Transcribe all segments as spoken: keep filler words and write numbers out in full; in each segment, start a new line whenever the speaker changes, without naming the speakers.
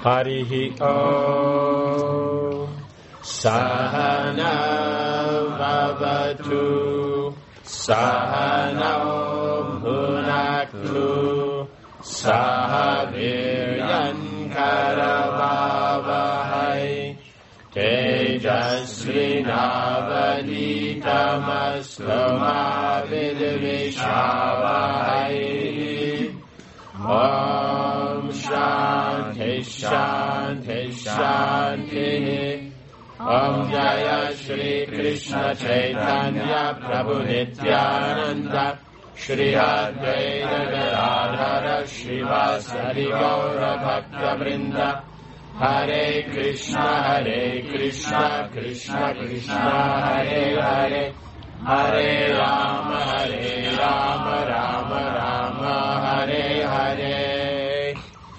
Harihi Om. Sahana Vavatu. Sahana Bhunaktu. Sahaviryan Karavavahai. Tejasvinavaditamaslamavidvishavahai. Om Shanti Shanti Shanti. Om Jaya Shri Krishna Chaitanya Prabhu Nityananda Shri Advaita Gadadhara Srivasadi Gaura Bhakta Vrinda. Hare Krishna, Hare Krishna, Krishna Krishna, Hare Hare, Hare Rama, Hare Rama, Rama Rama, Hare Hare.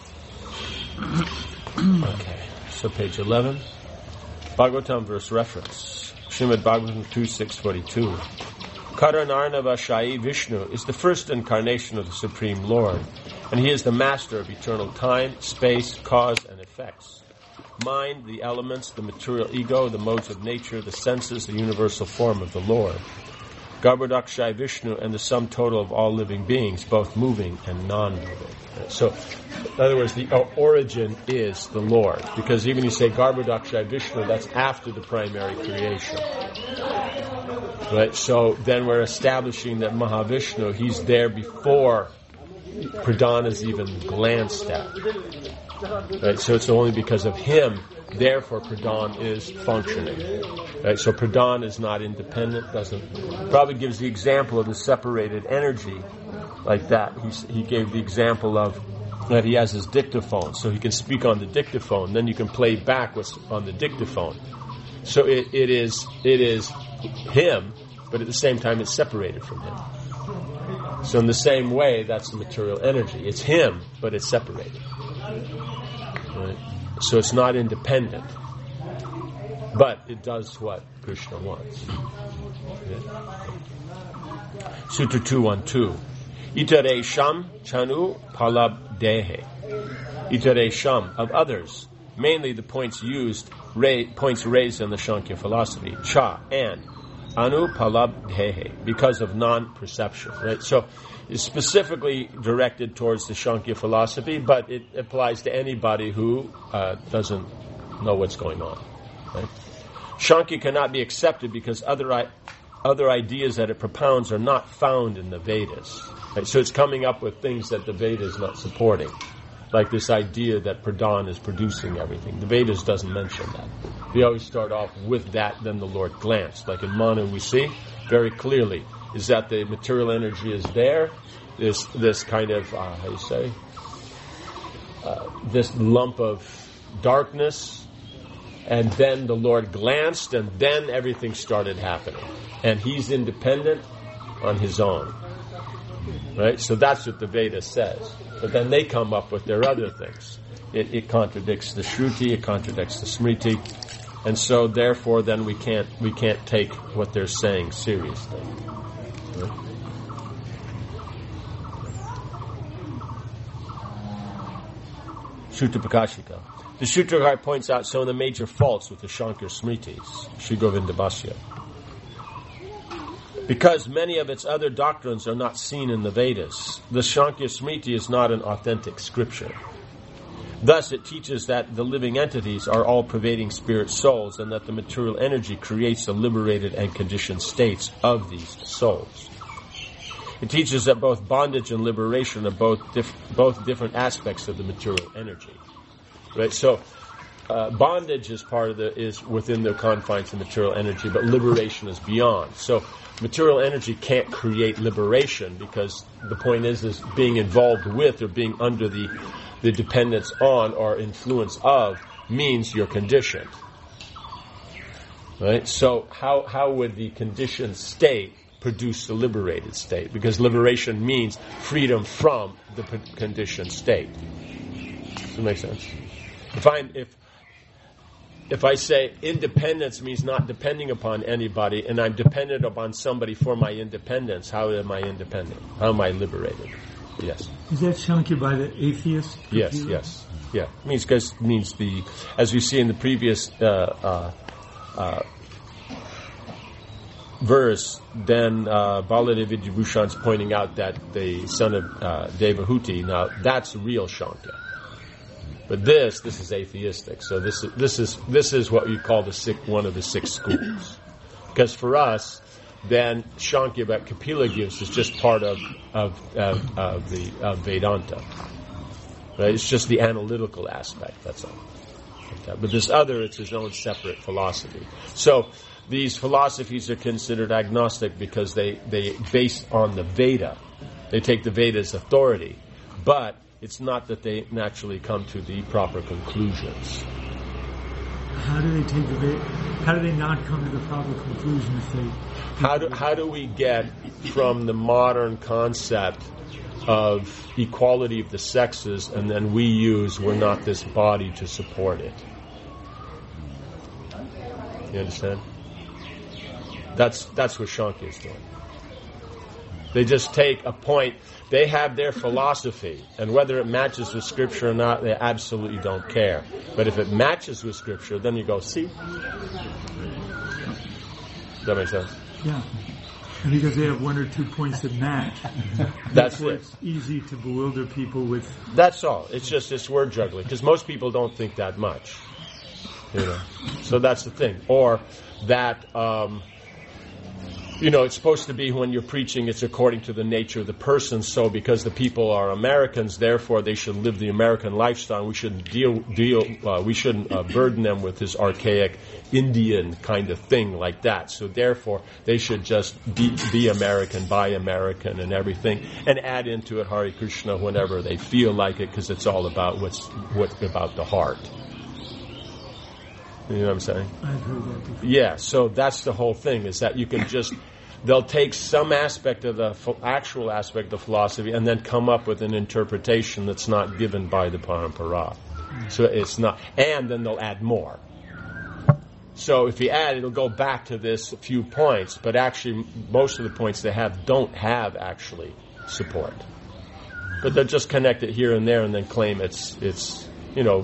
Okay, so page eleven, Bhagavatam verse reference, Srimad Bhagavatam two six forty-two. Karanarnava Shai Vishnu is the first incarnation of the Supreme Lord, and he is the master of eternal time, space, cause, and effects. Mind, the elements, the material ego, the modes of nature, the senses, the universal form of the Lord. Garbhodakshai Vishnu and the sum total of all living beings, both moving and non-moving. So, in other words, the origin is the Lord. Because even you say Garbhodakshai Vishnu, that's after the primary creation. Right? So then we're establishing that Mahavishnu, he's there before Pradhan is even glanced at. Right? So it's only because of him, therefore Pradhan is functioning. Right? So Pradhan is not independent, doesn't, probably gives the example of the separated energy like that. He, he gave the example of that he has his dictaphone, so he can speak on the dictaphone, then you can play back what's on the dictaphone. So it, it is it is him, but at the same time it's separated from him. So in the same way, that's the material energy. It's him, but it's separated. Right? So it's not independent, but it does what Krishna wants. Yeah. Sutra two twelve. Itare sham chanu palab dehe. Itare sham, of others, mainly the points used, ra- points raised in the Shankya philosophy, cha, and anu palab dehe, because of non-perception. Right? So it's specifically directed towards the Shankya philosophy, but it applies to anybody who uh, doesn't know what's going on. Right? Shankya cannot be accepted because other I- other ideas that it propounds are not found in the Vedas. Right? So it's coming up with things that the Vedas is not supporting, like this idea that Pradhan is producing everything. The Vedas doesn't mention that. They always start off with that, then the Lord glanced. Like in Manu we see very clearly is that the material energy is there, this this kind of, uh, how do you say, uh, this lump of darkness, and then the Lord glanced, and then everything started happening. And he's independent on his own. Right? So that's what the Veda says. But then they come up with their other things. It, it contradicts the Shruti, it contradicts the Smriti, and so therefore then we can't we can't take what they're saying seriously. Right? Sutra Prakashika. The Sutrakar points out some of the major faults with the Shankar Smritis, Sri Govinda Bhashya. Because many of its other doctrines are not seen in the Vedas, the Shankya Smriti is not an authentic scripture. Thus, it teaches that the living entities are all pervading spirit souls, and that the material energy creates the liberated and conditioned states of these souls. It teaches that both bondage and liberation are both dif- both different aspects of the material energy. Right? So, uh, bondage is part of the is within the confines of material energy, but liberation is beyond. So, material energy can't create liberation, because the point is is being involved with or being under the the dependence on or influence of means you're conditioned. Right? So how how would the conditioned state produce the liberated state? Because liberation means freedom from the conditioned state. Does that make sense? If I if if I say independence means not depending upon anybody, and I'm dependent upon somebody for my independence, how am I independent? How am I liberated? Yes.
Is that Shankya by the atheist?
Yes, yes. Yeah. Means because means the as we see in the previous uh, uh, uh, verse, then uh, Baladevi Vibhushan's pointing out that the son of uh, Devahuti, now that's real Shankya. But this, this is atheistic. So this is this is this is what we call the six, one of the six schools. Because for us, then Shankya that Kapila gives is just part of of, of, of the of Vedanta. Right? It's just the analytical aspect. That's all. But this other, it's his own separate philosophy. So these philosophies are considered agnostic because they they based on the Veda. They take the Veda as authority, but it's not that they naturally come to the proper conclusions.
How do they take the Veda? How do they not come to the proper conclusion if they?
How do how do we get from the modern concept of equality of the sexes, and then we use "we're not this body" to support it? You understand? That's that's what Shankya is doing. They just take a point. They have their philosophy, and whether it matches with Scripture or not, they absolutely don't care. But if it matches with Scripture, then you go, see? Does that make sense?
Yeah. And because they have one or two points that match,
that's it.
It's easy to bewilder people with.
That's all. It's just this word juggling, because most people don't think that much. You know, so that's the thing. Or that. Um, You know, it's supposed to be when you're preaching, it's according to the nature of the person. So because the people are Americans, therefore they should live the American lifestyle. We shouldn't deal, deal. Uh, we shouldn't uh, burden them with this archaic Indian kind of thing like that. So therefore, they should just be, be American, buy American, and everything, and add into it Hare Krishna whenever they feel like it, because it's all about what's what's about the heart. You know what I'm saying?
I've heard that before.
Yeah, so that's the whole thing, is that you can just, they'll take some aspect of the ph- actual aspect of philosophy and then come up with an interpretation that's not given by the Parampara. So it's not, and then they'll add more. So if you add, it'll go back to this few points, but actually most of the points they have don't have actually support. But they'll just connect it here and there and then claim it's, it's you know,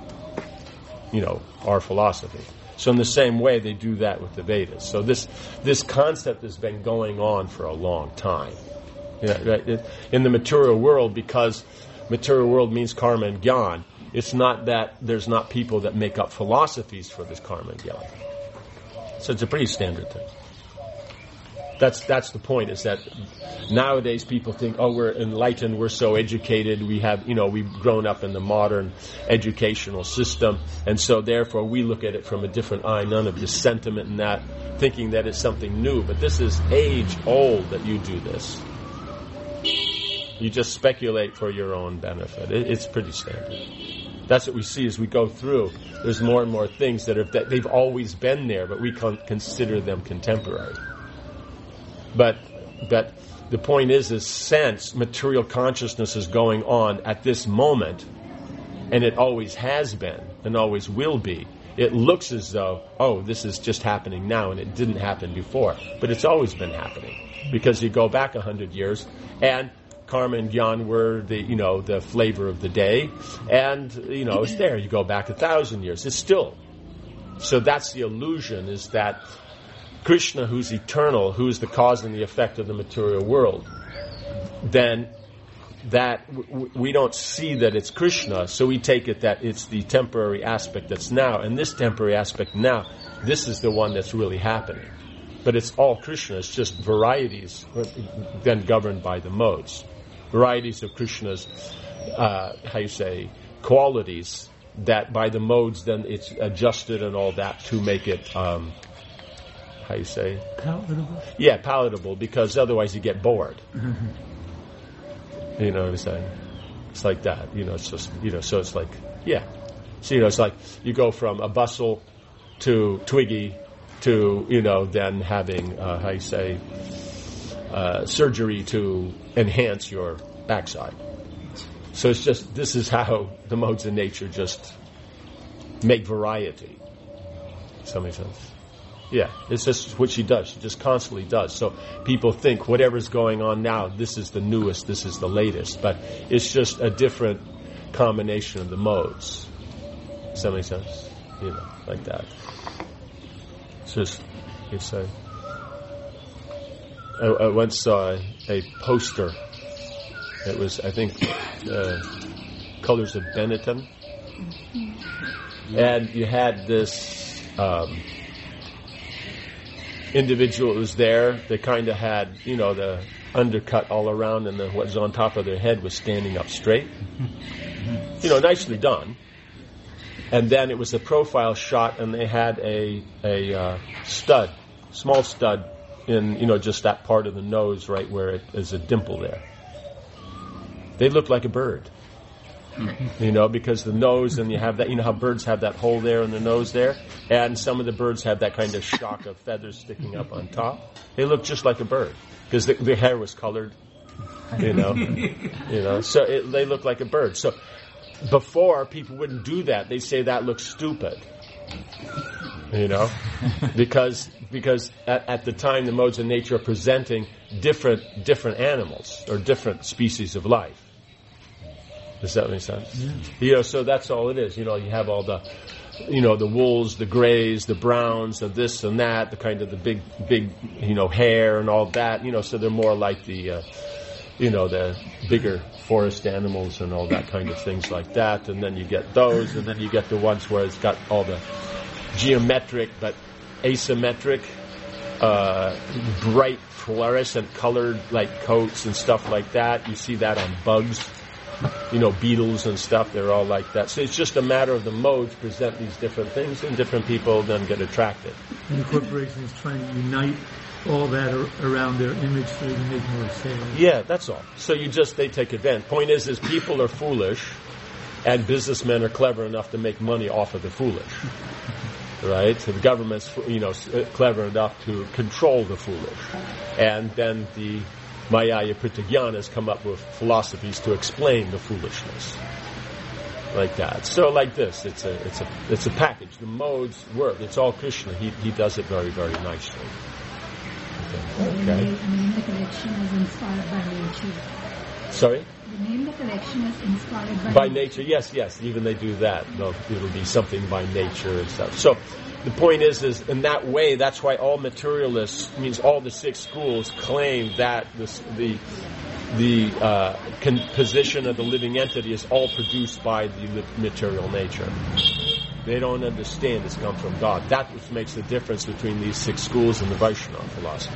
you know, our philosophy. So in the same way, they do that with the Vedas. So this this concept has been going on for a long time. Yeah, right? In the material world, because material world means karma and gyan, it's not that there's not people that make up philosophies for this karma and gyan. So it's a pretty standard thing. That's that's the point, is that nowadays people think, oh, we're enlightened, we're so educated, we have, you know, we've grown up in the modern educational system, and so therefore we look at it from a different eye, none of this sentiment and that, thinking that it's something new. But this is age old that you do this. You just speculate for your own benefit. It, it's pretty standard. That's what we see as we go through. There's more and more things that, are, that they've always been there, but we can consider them contemporary. But but the point is, is sense, material consciousness is going on at this moment, and it always has been and always will be. It looks as though, oh, this is just happening now and it didn't happen before. But it's always been happening, because you go back a hundred years and karma and gyan were the, you know, the flavor of the day, and, you know, it's there. You go back a thousand years, it's still. So that's the illusion, is that Krishna, who's eternal, who's the cause and the effect of the material world, then that w- we don't see that it's Krishna, so we take it that it's the temporary aspect that's now, and this temporary aspect now, this is the one that's really happening. But it's all Krishna, it's just varieties then governed by the modes. Varieties of Krishna's, uh, how you say, qualities, that by the modes then it's adjusted and all that to make it... Um, how you say?
Palatable?
Yeah, palatable, because otherwise you get bored. You know what I'm saying? It's like that. You know, it's just, you know, so it's like, yeah. So, you know, it's like you go from a bustle to Twiggy to, you know, then having, uh, how you say, uh, surgery to enhance your backside. So it's just, this is how the modes of nature just make variety. Does that make sense? Yeah, it's just what she does. She just constantly does. So people think whatever's going on now, this is the newest, this is the latest. But it's just a different combination of the modes. Does that make sense? You know, like that. It's just, it's a... I, I once saw a, a poster. It was, I think, uh, Colors of Benetton. And you had this um, individual who was there. They kind of had, you know, the undercut all around, and the, what was on top of their head was standing up straight. You know, nicely done. And then it was a profile shot, and they had a a uh, stud, small stud, in, you know, just that part of the nose right where it is a dimple there. They looked like a bird. You know, because the nose, and you have that, you know how birds have that hole there in the nose there? And some of the birds have that kind of shock of feathers sticking up on top. They look just like a bird, because the, their hair was colored, you know. you know, so it, they look like a bird. So before, people wouldn't do that. They say that looks stupid. You know, because because at, at the time the modes of nature are presenting different different animals or different species of life. Does that make sense? Yeah. You know, so that's all it is. You know, you have all the, you know, the wools, the grays, the browns, and this and that, the kind of the big, big, you know, hair and all that. You know, so they're more like the, uh, you know, the bigger forest animals and all that kind of things like that. And then you get those, and then you get the ones where it's got all the geometric but asymmetric, uh, bright fluorescent colored like coats and stuff like that. You see that on bugs. You know, beetles and stuff, they're all like that. So it's just a matter of the modes present these different things, and different people then get attracted.
And the corporation is trying to unite all that ar- around their image so they can make more sales.
Yeah, that's all. So you just, they take advantage. Point is, is people are foolish, and businessmen are clever enough to make money off of the foolish. Right? So the government's, you know, clever enough to control the foolish. And then the Mayaya Prityagyana has come up with philosophies to explain the foolishness, like that. So, like this, it's a it's a it's a package. The modes work. It's all Krishna. He he does it very very nicely. Okay.
The name, the name the collection is inspired by nature.
Sorry.
The name the collection is inspired by,
by nature. Yes, yes. Even they do that. They'll, it'll be something by nature and stuff. So. The point is, is in that way, that's why all materialists, means all the six schools, claim that this, the the uh, con- position of the living entity is all produced by the li- material nature. They don't understand it's come from God. That which makes the difference between these six schools and the Vaishnava philosophy.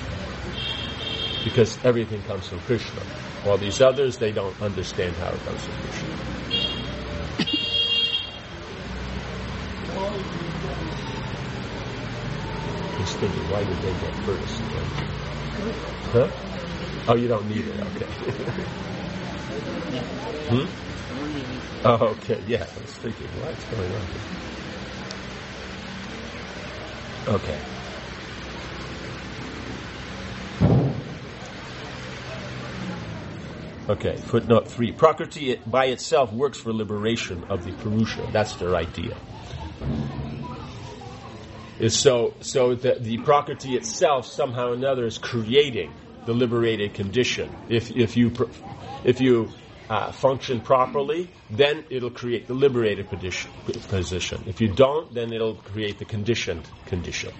Because everything comes from Krishna. While these others, they don't understand how it comes from Krishna. Just thinking, why did they get first? Huh? Oh, you don't need it. Okay. hmm? Oh, okay. Yeah, I was thinking, what's going on here? Okay. Okay, footnote three. Prakriti by itself works for liberation of the Purusha. That's their idea. Is so so that the Prakriti itself somehow or another is creating the liberated condition. If if you if you uh, function properly, then it'll create the liberated position. Position. If you don't, then it'll create the conditioned condition.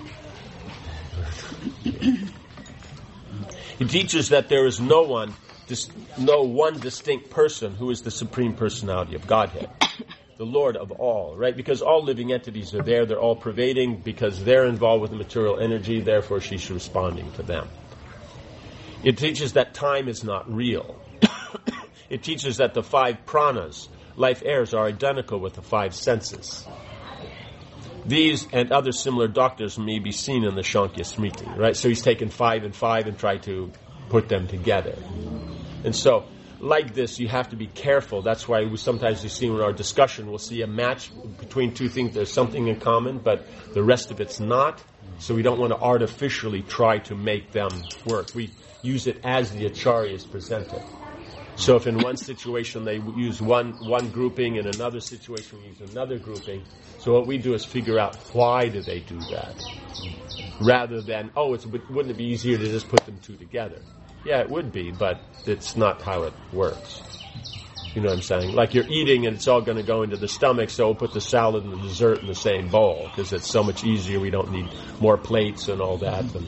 He teaches that there is no one, no one distinct person who is the Supreme Personality of Godhead. The Lord of all, right? Because all living entities are there, they're all pervading, because they're involved with the material energy, therefore she's responding to them. It teaches that time is not real. It teaches that the five pranas, life airs, are identical with the five senses. These and other similar doctors may be seen in the Shankya Smriti, right? So he's taken five and five and tried to put them together. And so, like this, you have to be careful. That's why we sometimes you see in our discussion, we'll see a match between two things. There's something in common, but the rest of it's not. So we don't want to artificially try to make them work. We use it as the acharyas presented. So if in one situation they use one one grouping, in another situation we use another grouping, so what we do is figure out why do they do that, rather than, oh, it's, wouldn't it be easier to just put them two together? Yeah, it would be, but it's not how it works. You know what I'm saying? Like you're eating and it's all going to go into the stomach, so we'll put the salad and the dessert in the same bowl because it's so much easier. We don't need more plates and all that. And,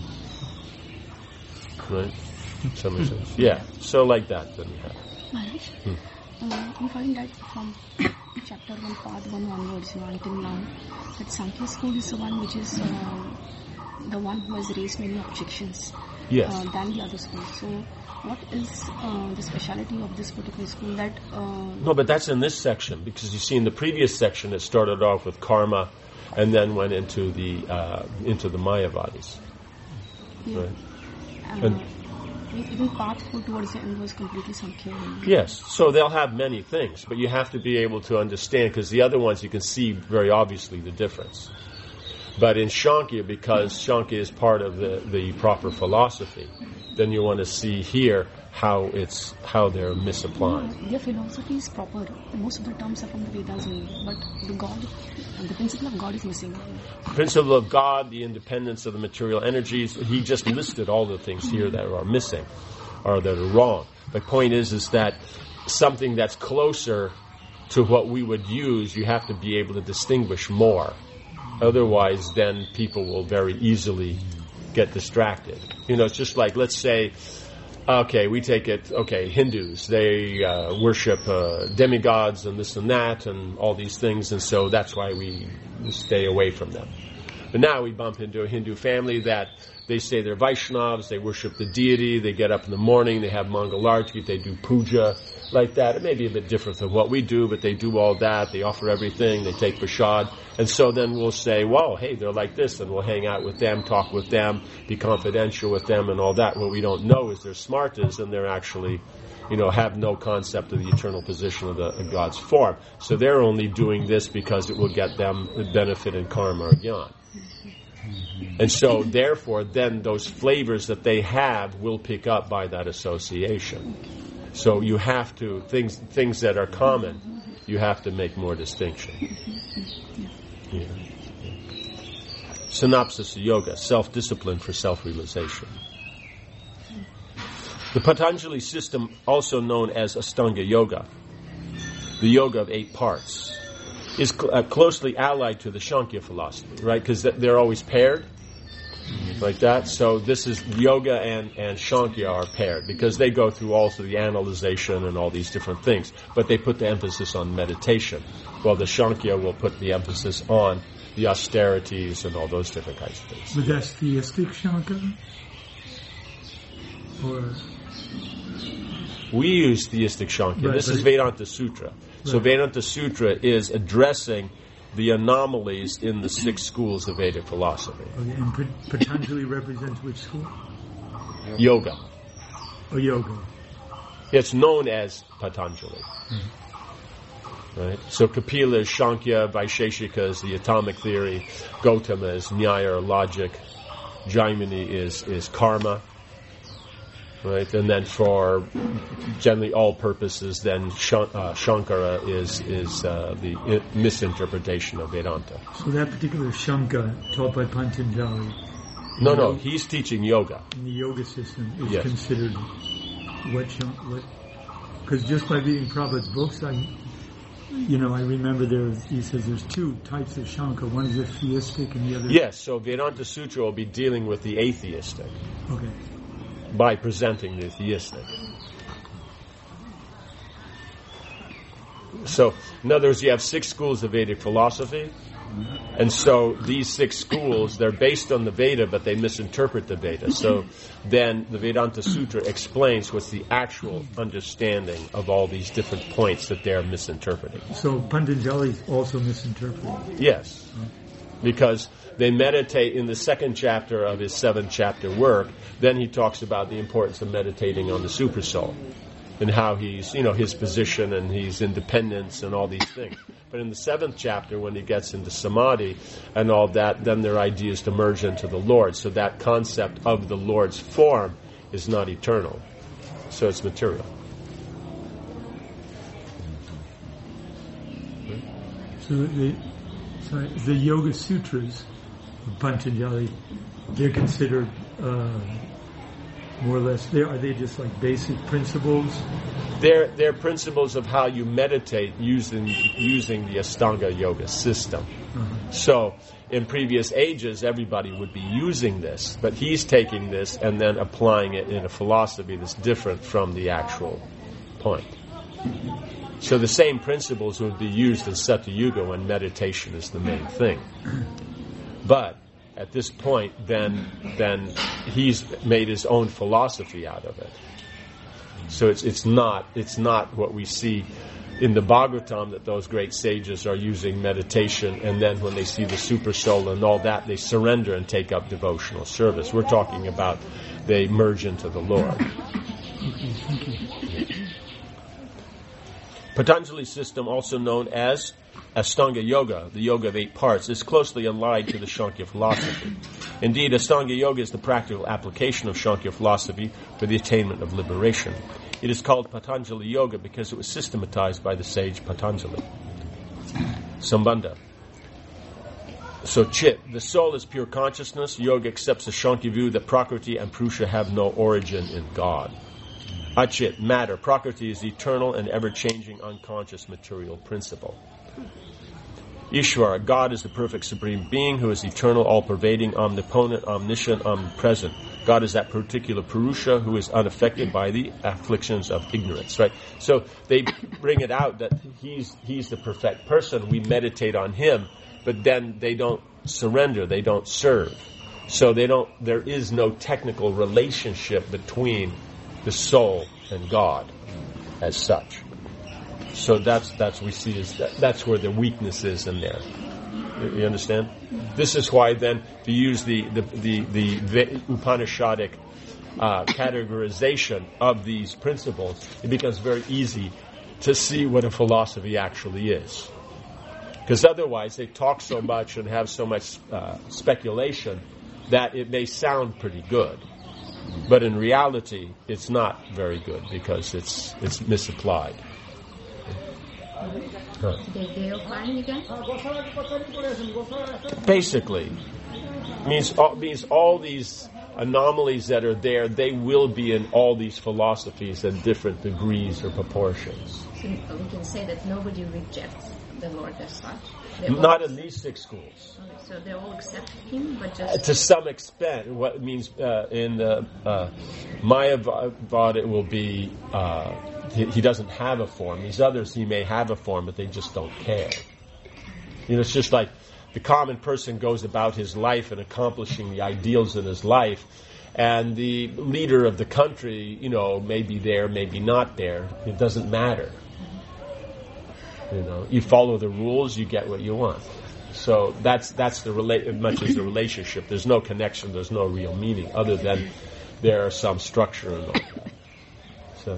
right? So makes sense. Yeah. So like that, then you have.
Mahesh, hmm. uh, we find that from chapter one, part one onwards, you know, until now, that Sankhya school is the one which is uh, the one who has raised many objections.
Yes.
Uh, than the other schools. So, what is uh, the speciality of this particular school? That uh,
no, but that's in this section because you see in the previous section it started off with karma, and then went into the uh, into the Mayavadis.
Yeah.
Right.
Uh,
and,
even part four towards the end was completely Sankhya.
Yes, so they'll have many things, but you have to be able to understand because the other ones you can see very obviously the difference. But in Shankya, because Shankya is part of the, the proper philosophy, then you want to see here how it's how they're misapplying.
Yeah, their philosophy is proper. Most of the terms are from the Vedas only, but the God, the principle of God is missing.
The principle of God, the independence of the material energies, he just listed all the things here that are missing or that are wrong. The point is, is that something that's closer to what we would use, you have to be able to distinguish more. Otherwise, then people will very easily get distracted. You know, it's just like, let's say, okay, we take it, okay, Hindus, they uh, worship uh, demigods and this and that and all these things, and so that's why we stay away from them. But now we bump into a Hindu family that they say they're Vaishnavas, they worship the deity, they get up in the morning, they have Mangalarti, they do puja, like that. It may be a bit different than what we do, but they do all that, they offer everything, they take prasad, and so then we'll say, well, hey, they're like this, and we'll hang out with them, talk with them, be confidential with them and all that. What we don't know is they're smartas and they're actually, you know, have no concept of the eternal position of, the, of God's form. So they're only doing this because it will get them the benefit in karma or jnana. And so, therefore, then those flavors that they have will pick up by that association. So you have to, things things that are common, you have to make more distinction. Yeah. Synopsis of yoga, self-discipline for self-realization. The Patanjali system, also known as Astanga Yoga, the yoga of eight parts, is cl- uh, closely allied to the Shankya philosophy, right? Because th- they're always paired, like that. So this is yoga and, and Shankya are paired because they go through also the analyzation and all these different things, but they put the emphasis on meditation. Well, the Shankya will put the emphasis on the austerities and all those different kinds of things.
But that's theistic Shankya? Or...
We use theistic Shankya.
Right,
this is
it,
Vedanta Sutra. Right. So Vedanta Sutra is addressing the anomalies in the six schools of Vedic philosophy.
Okay, and Patanjali represents which school?
Yoga.
Oh, yoga.
It's known as Patanjali. Mm-hmm. Right? So Kapila is Shankya, Vaisheshika is the atomic theory, Gautama is Nyaya or logic, Jaimini is, is karma. Right, and then for generally all purposes, then Shank- uh, Shankara is is uh, the I- misinterpretation of Vedanta.
So that particular Shanka taught by Patanjali.
No, no, he's teaching yoga.
In the yoga system is
yes.
considered what Shank, what? Because just by reading Prabhupada's books, I, you know, I remember there. He says there's two types of Shanka. One is a theistic, and the other.
Yes, so Vedanta Sutra will be dealing with the atheistic.
Okay.
By presenting the theistic. So, in other words, you have six schools of Vedic philosophy, and so these six schools, they're based on the Veda, but they misinterpret the Veda. So then the Vedanta Sutra explains what's the actual understanding of all these different points that they're misinterpreting.
So Patanjali also misinterpreted.
Yes, because they meditate in the second chapter of his seven chapter work. Then he talks about the importance of meditating on the supersoul and how he's, you know, his position and his independence and all these things. But in the seventh chapter, when he gets into samadhi and all that, then their idea is to merge into the Lord. So that concept of the Lord's form is not eternal. So it's material.
So the sorry, the Yoga Sutras of Patanjali, they're considered uh, more or less. They are they just like basic principles?
They're they're principles of how you meditate using using the Ashtanga Yoga system.
Uh-huh.
So in previous ages, everybody would be using this, but he's taking this and then applying it in a philosophy that's different from the actual point. So the same principles would be used in Satya Yuga when meditation is the main thing. But at this point, then then he's made his own philosophy out of it. So it's it's not it's not what we see in the Bhagavatam, that those great sages are using meditation, and then when they see the super soul and all that, they surrender and take up devotional service. We're talking about they merge into the Lord. Patanjali's system, also known as Ashtanga Yoga, the yoga of eight parts, is closely allied to the Sankhya philosophy. Indeed, Ashtanga Yoga is the practical application of Sankhya philosophy for the attainment of liberation. It is called Patanjali Yoga because it was systematized by the sage Patanjali. Sambandha. So Chit, the soul is pure consciousness. Yoga accepts the Sankhya view that Prakriti and Purusha have no origin in God. Achit, matter. Prakriti is eternal and ever-changing unconscious material principle. Ishvara, God is the perfect supreme being who is eternal, all-pervading, omnipotent, omniscient, omnipresent. God is that particular Purusha who is unaffected by the afflictions of ignorance, right? So they bring it out that he's he's the perfect person. We meditate on him, but then they don't surrender, they don't serve. So they don't. There is no technical relationship between the soul and God as such. So that's that's we see is that, that's where the weakness is in there. You understand? This is why then if you use the the the, the, the Upanishadic uh, categorization of these principles, it becomes very easy to see what a philosophy actually is. Because otherwise they talk so much and have so much uh, speculation that it may sound pretty good. But in reality, it's not very good because it's it's misapplied. Huh.
They, they are fine again?
Basically, means all, means all these anomalies that are there, they will be in all these philosophies in different degrees or proportions.
So we can say that nobody rejects the Lord as such. They
Not
all,
in these six schools.
okay, so they all accept him, but
Uh,
just...
to some extent, what it means uh, in the uh, Mayavad, it will be uh, he, he doesn't have a form. These others, he may have a form, but they just don't care. You know, it's just like the common person goes about his life and accomplishing the ideals in his life, and the leader of the country, you know, may be there, maybe not there. It doesn't matter. You know, you follow the rules, you get what you want. So that's that's the rela- as much as the relationship. There's no connection. There's no real meaning other than there are some structure and all that. So,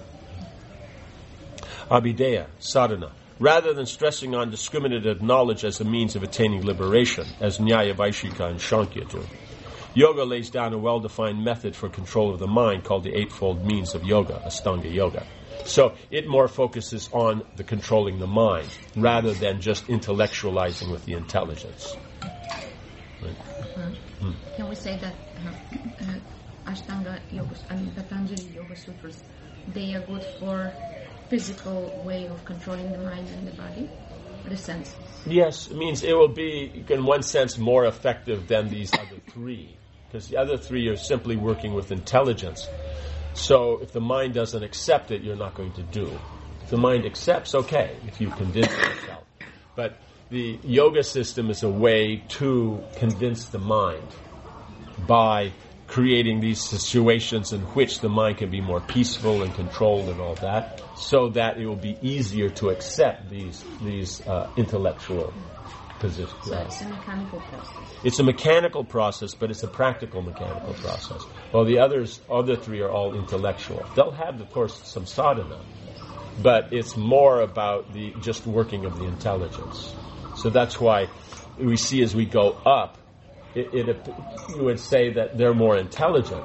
Abhideya, sadhana. Rather than stressing on discriminative knowledge as a means of attaining liberation, as Nyaya, Vaishika, and Sankhya do, yoga lays down a well-defined method for control of the mind called the Eightfold Means of Yoga, Ashtanga Yoga. So it more focuses on the controlling the mind rather than just intellectualizing with the intelligence. Right.
Uh-huh.
Hmm.
Can we say that uh, uh, Ashtanga Yoga, I mean Patanjali Yoga Sutras, they are good for physical way of controlling the mind and the body, the senses?
Yes, it means it will be, in one sense, more effective than these other three, because the other three are simply working with intelligence. So if the mind doesn't accept it, you're not going to do. If the mind accepts, okay, if you convince yourself. But the yoga system is a way to convince the mind by creating these situations in which the mind can be more peaceful and controlled and all that, so that it will be easier to accept these these uh, intellectual positions.
So it's a mechanical process.
It's a mechanical process, but it's a practical mechanical process. While the others, other three are all intellectual. They'll have, of course, some sadhana, but it's more about the just working of the intelligence. So that's why we see as we go up, it, it you would say that they're more intelligent.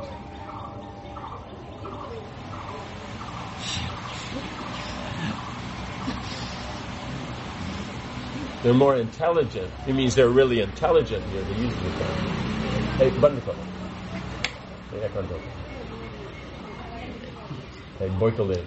They're more intelligent. It means they're really intelligent here. They're using the term. Hey, wonderful. Hey, wonderful. Hey, boikolin.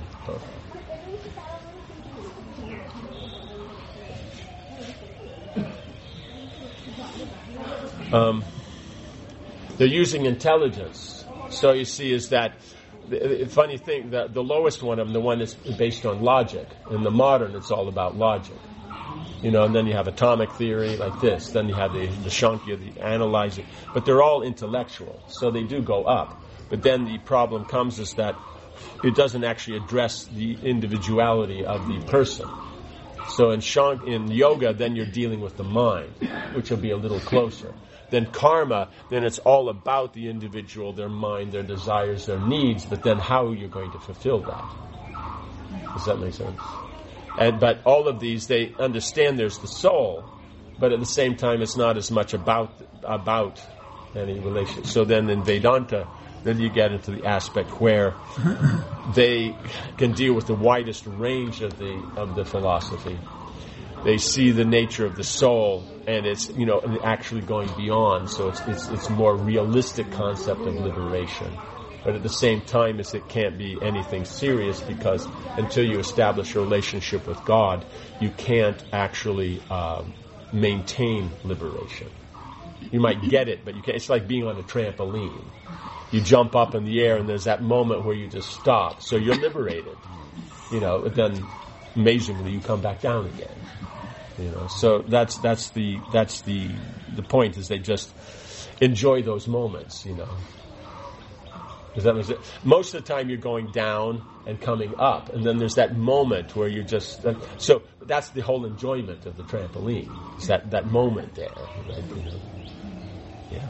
Um, they're using intelligence. So you see is that the, the funny thing, the, the lowest one of them, the one that's based on logic. In the modern, it's all about logic. You know, and then you have atomic theory like this. Then you have the, the Shankya, the analyzing. But they're all intellectual, so they do go up. But then the problem comes is that it doesn't actually address the individuality of the person. So in Shank, in yoga, then you're dealing with the mind, which will be a little closer. Then karma, then it's all about the individual, their mind, their desires, their needs, but then how are you going to fulfill that? Does that make sense? And, but all of these, they understand there's the soul, but at the same time it's not as much about about any relation. So then in Vedanta, then you get into the aspect where they can deal with the widest range of the of the philosophy. They see the nature of the soul, and it's, you know, actually going beyond. So it's it's it's a more realistic concept of liberation. But at the same time, as it can't be anything serious, because until you establish a relationship with God, you can't actually uh, maintain liberation. You might get it, but you can't. It's like being on a trampoline. You jump up in the air, and there's that moment where you just stop. So you're liberated, you know. But then, amazingly, you come back down again. You know. So that's that's the that's the the point is they just enjoy those moments, you know. Does that make sense? Most of the time you're going down and coming up, and then there's that moment where you're just... Uh, so that's the whole enjoyment of the trampoline. It's that, that moment there. Right? You know? Yeah.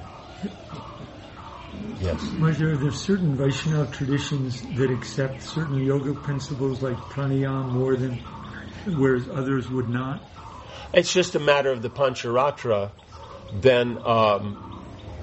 Yes.
Maharaj, there's certain Vaishnava traditions that accept certain yoga principles like pranayama more than, whereas others would not?
It's just a matter of the Pancharatra. Then um,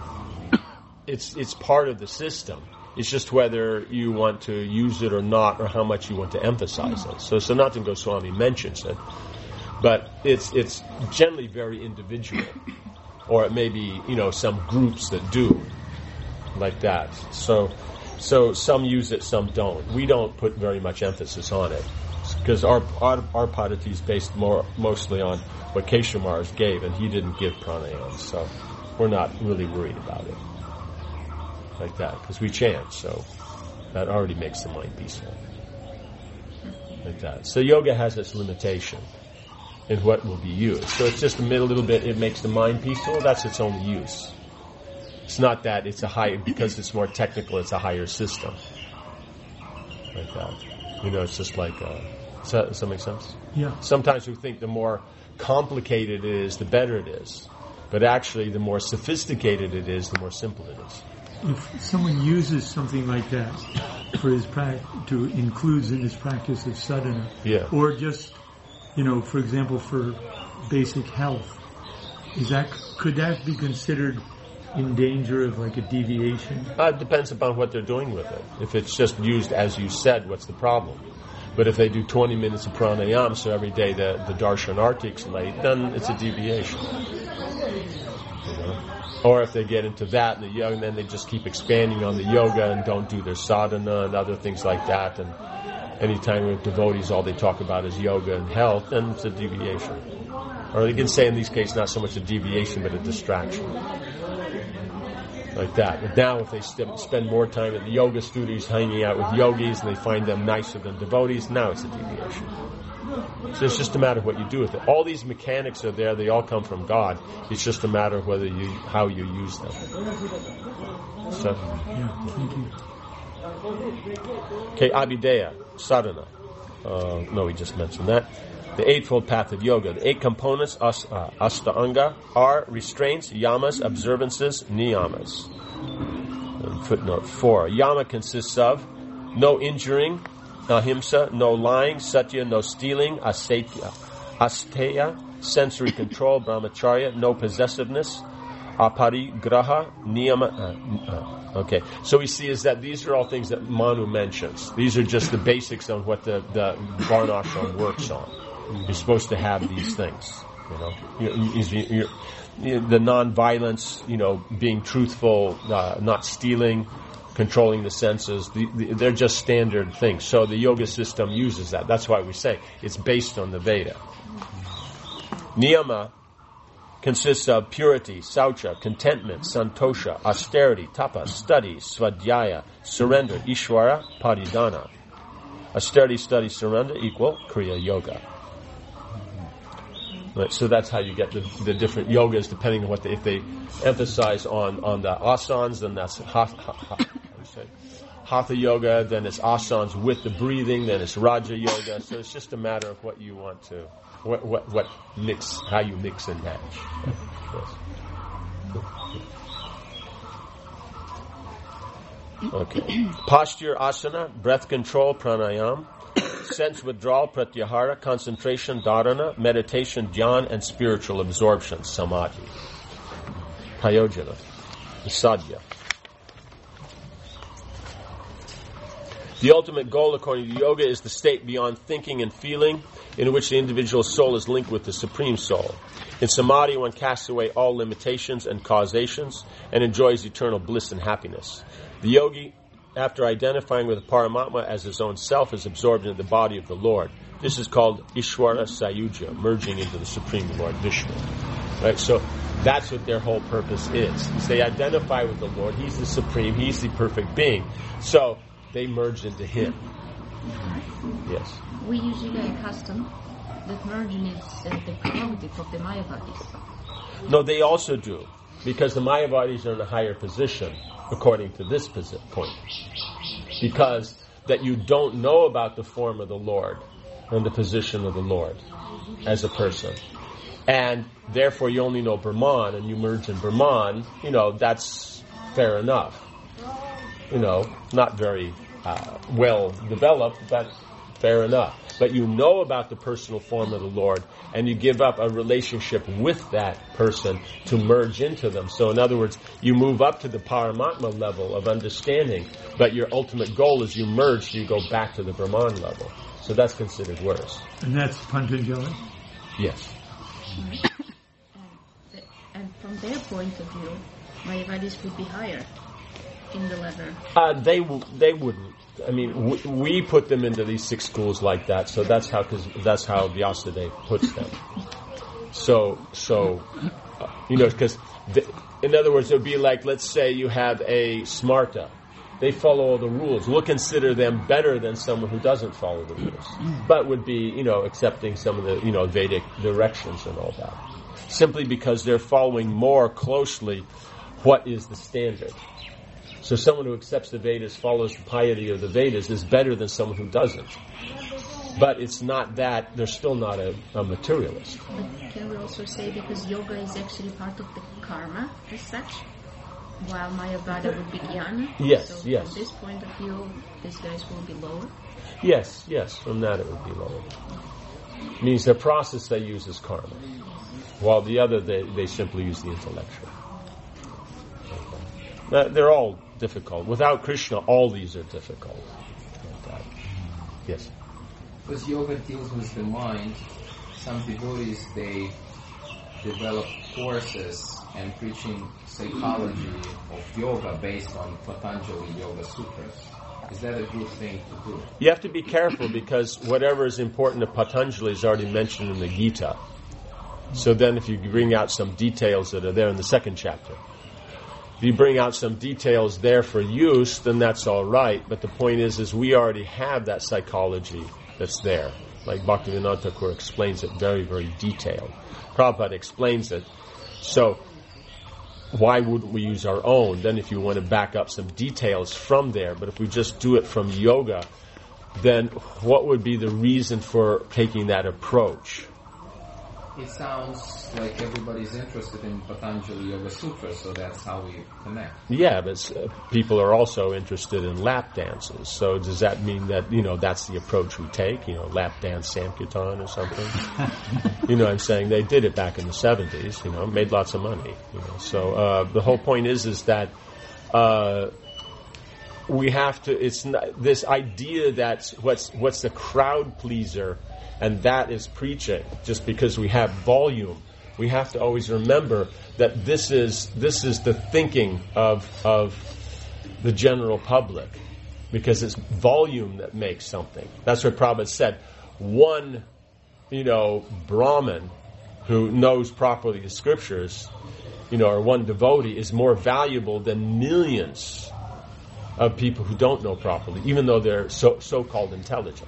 it's it's part of the system. It's just whether you want to use it or not, or how much you want to emphasize it. So Sanatana Goswami mentions it, but it's it's generally very individual, or it may be, you know, some groups that do like that. So so some use it, some don't. We don't put very much emphasis on it because our our, our Padati is based more mostly on what Kesha Maharaj gave, and he didn't give pranayama, so we're not really worried about it like that, because we chant, so that already makes the mind peaceful. Like that. So yoga has its limitation in what will be used. So it's just a little bit, it makes the mind peaceful, that's its only use. It's not that it's a higher, because it's more technical, it's a higher system. Like that. You know, it's just like, uh, does that, does that make sense?
Yeah.
Sometimes we think the more complicated it is, the better it is. But actually, the more sophisticated it is, the more simple it is.
If someone uses something like that for his pra- to includes in his practice of sadhana,
yeah.
or just, you know, for example, for basic health, is that could that be considered in danger of like a deviation?
Uh, it depends upon what they're doing with it. If it's just used as you said, what's the problem? But if they do twenty minutes of pranayama, so every day the, the darshanartik's late, then it's a deviation. You know? Or if they get into that and the yoga, and then they just keep expanding on the yoga and don't do their sadhana and other things like that. And anytime with devotees, all they talk about is yoga and health, then it's a deviation. Or you can say in these cases, not so much a deviation, but a distraction. Like that. But now if they st- spend more time at the yoga studios hanging out with yogis and they find them nicer than devotees, now it's a deviation. So it's just a matter of what you do with it. All these mechanics are there, they all come from God. It's just a matter of whether you, how you use them. So,
Yeah, thank you.
Okay, Abhideya, sadhana. Uh, no, we just mentioned that. The Eightfold Path of Yoga. The eight components, as, uh, Ashtanga, are restraints, yamas, observances, niyamas. And footnote four. Yama consists of no injuring, ahimsa, no lying, satya, no stealing, asatya, asteya, sensory control, brahmacharya, no possessiveness, aparigraha, niyama. Uh, uh, okay, so we see is that these are all things that Manu mentions. These are just the basics on what the, the Varnashram works on. You're supposed to have these things. You know, you, you, you, you, the non-violence, you know, being truthful, uh, not stealing, controlling the senses, the, the, they're just standard things. So the yoga system uses that. That's why we say it's based on the Veda. Niyama consists of purity, saucha, contentment, santosha, austerity, tapa, study, svadhyaya, surrender, ishvara, paridana. Austerity, study, surrender equal Kriya Yoga. Right, so that's how you get the, the different yogas, depending on what they, if they emphasize on, on the asanas, then that's ha, ha, ha, say, hatha yoga, then it's asanas with the breathing, then it's raja yoga. So it's just a matter of what you want to, what what, what mix, how you mix and match. Yes. Okay. Posture, asana, breath control, pranayam, sense withdrawal, pratyahara, concentration, dharana, meditation, dhyan, and spiritual absorption, samadhi. Prayojana, sadhya. The ultimate goal, according to yoga, is the state beyond thinking and feeling, in which the individual soul is linked with the Supreme Soul. In samadhi, one casts away all limitations and causations and enjoys eternal bliss and happiness. The yogi, after identifying with the Paramatma as his own self, is absorbed into the body of the Lord. This is called Ishvara Sayuja, merging into the Supreme Lord Vishnu. Right? So that's what their whole purpose is. is they identify with the Lord. He's the Supreme. He's the perfect being. So they merge into Him. Yes.
We usually are accustomed that merging is uh, the prerogative of the Mayavadis.
No, they also do, because the Mayavadis are in a higher position, according to this point. Because that you don't know about the form of the Lord and the position of the Lord as a person. And therefore you only know Brahman, and you merge in Brahman, you know, that's fair enough. You know, not very uh, well developed, but fair enough. But you know about the personal form of the Lord, and you give up a relationship with that person to merge into them. So in other words, you move up to the Paramatma level of understanding, but your ultimate goal is you merge, you go back to the Brahman level. So that's considered worse.
And that's Patanjali?
Yes.
and, and from their point of view, Mayavadis would be higher in the ladder.
Uh, they w- they wouldn't. I mean, w- we put them into these six schools like that, so that's how cause that's how Vyasadeva puts them. So, so uh, you know, because in other words, it would be like, let's say you have a smarta. They follow all the rules. We'll consider them better than someone who doesn't follow the rules, but would be, you know, accepting some of the, you know, Vedic directions and all that, simply because they're following more closely what is the standard. So someone who accepts the Vedas, follows the piety of the Vedas, is better than someone who doesn't. But it's not that, they're still not a, a materialist.
But can we also say, because yoga is actually part of the karma as such, while Mayavada would be jnana?
Yes,
so
yes.
From this point of view, these guys will be lower?
Yes, yes, from that it would be lower. It means the process they use is karma, while the other, they, they simply use the intellectual. Uh, they're all difficult. Without Krishna, all these are difficult. Like yes?
Because yoga deals with the mind, some devotees, they develop courses and preaching psychology of yoga based on Patanjali Yoga Sutras. Is that a good thing to do?
You have to be careful, because whatever is important to Patanjali is already mentioned in the Gita. So then if you bring out some details that are there in the second chapter, if you bring out some details there for use, then that's all right. But the point is, is we already have that psychology that's there. Like Bhaktivinoda Thakur explains it very, very detailed. Prabhupada explains it. So why wouldn't we use our own? Then if you want to back up some details from there, but if we just do it from yoga, then what would be the reason for taking that approach?
It sounds like everybody's interested in Patanjali Yoga Sutra, so that's how we connect.
Yeah, but uh, people are also interested in lap dances. So does that mean that, you know, that's the approach we take? You know, lap dance Sankirtan or something? You know what I'm saying? They did it back in the seventies, you know, made lots of money. You know, so uh, the whole point is, is that uh, we have to, it's not, this idea that what's, what's the crowd pleaser And that is preaching. Just because we have volume, we have to always remember that this is this is the thinking of of the general public, because it's volume that makes something. That's what Prabhupada said. One, you know, Brahmin who knows properly the scriptures, you know, or one devotee is more valuable than millions of people who don't know properly, even though they're so so-called intelligent.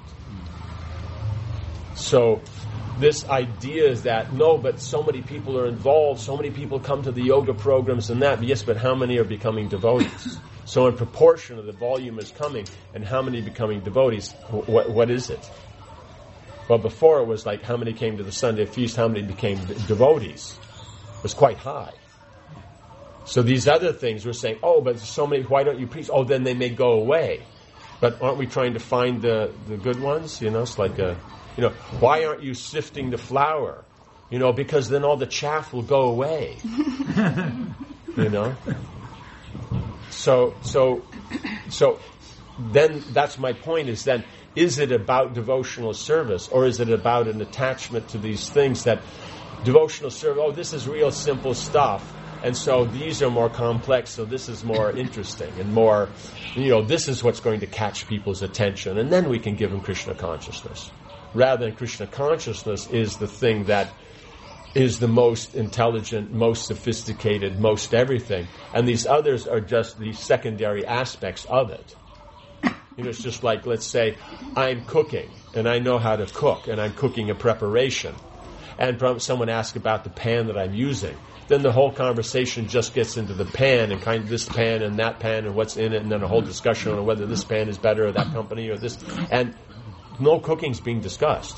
So this idea is that, no, but so many people are involved, so many people come to the yoga programs and that. Yes, but how many are becoming devotees? So in proportion of the volume is coming, and how many becoming devotees, what, what is it? Well, before it was like how many came to the Sunday feast, how many became devotees. It was quite high. So these other things we're saying, oh, but there's so many, why don't you preach? Oh, then they may go away. But aren't we trying to find the, the good ones? You know, it's like a... You know, why aren't you sifting the flour? You know, because then all the chaff will go away. You know? So, so, so, then that's my point is then, is it about devotional service, or is it about an attachment to these things that devotional service, oh, this is real simple stuff, and so these are more complex, so this is more interesting and more, you know, this is what's going to catch people's attention, and then we can give them Krishna consciousness. Rather than Krishna consciousness is the thing that is the most intelligent, most sophisticated, most everything. And these others are just the secondary aspects of it. You know, it's just like, let's say, I'm cooking, and I know how to cook, and I'm cooking a preparation. And someone asks about the pan that I'm using. Then the whole conversation just gets into the pan, and kind of this pan and that pan and what's in it, and then a whole discussion on whether this pan is better or that company or this. And no cooking's being discussed.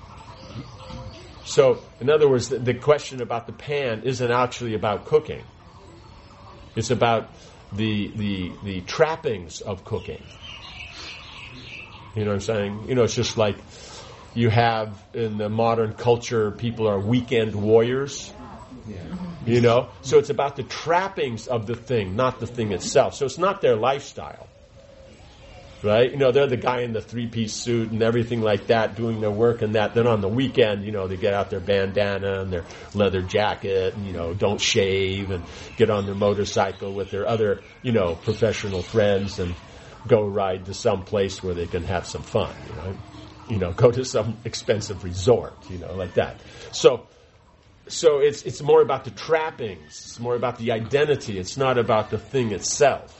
So, in other words, the, the question about the pan isn't actually about cooking. It's about the the the trappings of cooking. You know what I'm saying? You know, it's just like you have in the modern culture, people are weekend warriors. Yeah. You know? So it's about the trappings of the thing, not the thing itself. So it's not their lifestyle. Right? You know, they're the guy in the three-piece suit and everything like that, doing their work and that. Then on the weekend, you know, they get out their bandana and their leather jacket and, you know, don't shave and get on their motorcycle with their other, you know, professional friends and go ride to some place where they can have some fun, you know. You know, go to some expensive resort, you know, like that. So, so it's it's more about the trappings. It's more about the identity. It's not about the thing itself.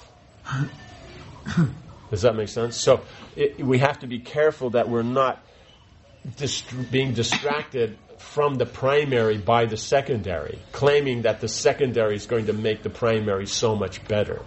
Does that make sense? So it, we have to be careful that we're not dist- being distracted from the primary by the secondary, claiming that the secondary is going to make the primary so much better.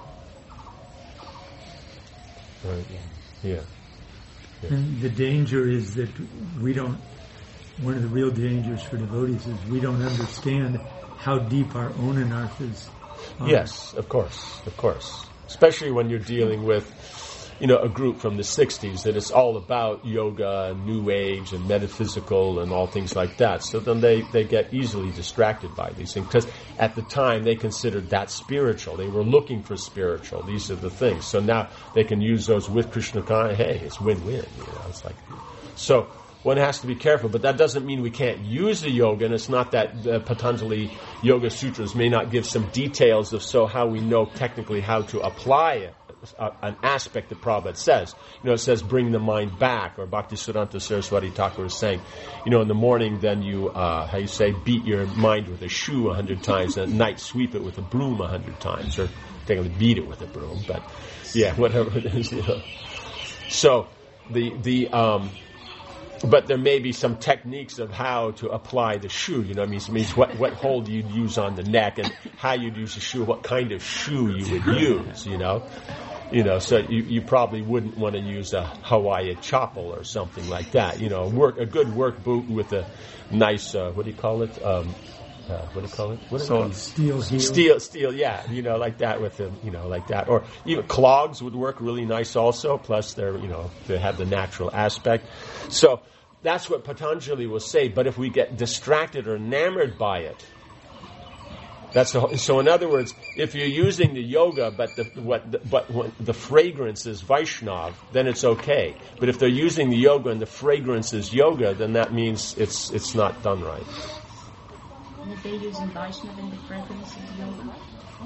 Right? Yeah. yeah.
And the danger is that we don't, one of the real dangers for devotees is we don't understand how deep our own anarthas are.
Yes, of course, of course. Especially when you're dealing with, you know, a group from the sixties that it's all about yoga and New Age and metaphysical and all things like that. So then they, they get easily distracted by these things because at the time they considered that spiritual. They were looking for spiritual. These are the things. So now they can use those with Krishna consciousness. Hey, it's win-win. You know, it's like so. One has to be careful, but that doesn't mean we can't use the yoga, and it's not that the Patanjali Yoga Sutras may not give some details of so how we know technically how to apply it. Uh, an aspect that Prabhupada says. You know, it says bring the mind back, or Bhaktisiddhanta Saraswati Thakur is saying, you know, in the morning then you, uh, how you say, beat your mind with a shoe a hundred times, and at night sweep it with a broom a hundred times, or technically beat it with a broom, but yeah, whatever it is, you know. So, the, the, um, but there may be some techniques of how to apply the shoe, you know, it means, it means what, what hold you'd use on the neck, and how you'd use the shoe, what kind of shoe you would use, you know. You know, so you, you probably wouldn't want to use a Hawaii chapel or something like that. You know, work a good work boot with a nice, uh, what do you call it? Um, uh, what do you call it? What do you call it?
Steel heel.
Steel, steel, yeah. You know, like that with the, you know, like that. Or even clogs would work really nice also. Plus they're, you know, they have the natural aspect. So that's what Patanjali will say. But if we get distracted or enamored by it, That's the, so. In other words, if you're using the yoga, but the what, the, but what, the fragrance is Vaishnav, then it's okay. But if they're using the yoga and the fragrance is yoga, then that means it's it's not done right.
And if they're using Vaishnav and the fragrance is yoga,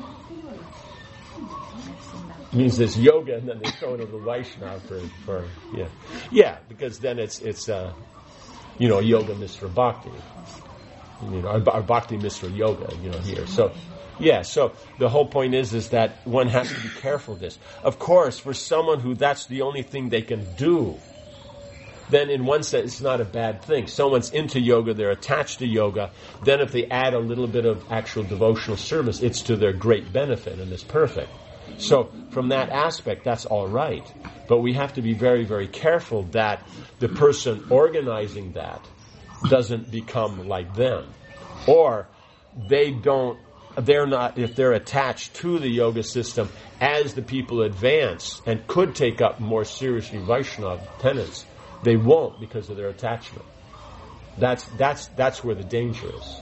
it means there's yoga, and then they throw it over Vaishnav for, for yeah, yeah, because then it's it's uh, you know, yoga Mister Bhakti. You know, our, our Bhakti Mister Yoga, you know, here. So, yeah, so the whole point is, is that one has to be careful of this. Of course, for someone who that's the only thing they can do, then in one sense, it's not a bad thing. Someone's into yoga, they're attached to yoga, then if they add a little bit of actual devotional service, it's to their great benefit, and it's perfect. So, from that aspect, that's all right. But we have to be very, very careful that the person organizing that doesn't become like them, or they don't, they're not, if they're attached to the yoga system as the people advance and could take up more seriously Vaishnava tenets, they won't because of their attachment. That's, that's, that's where the danger is.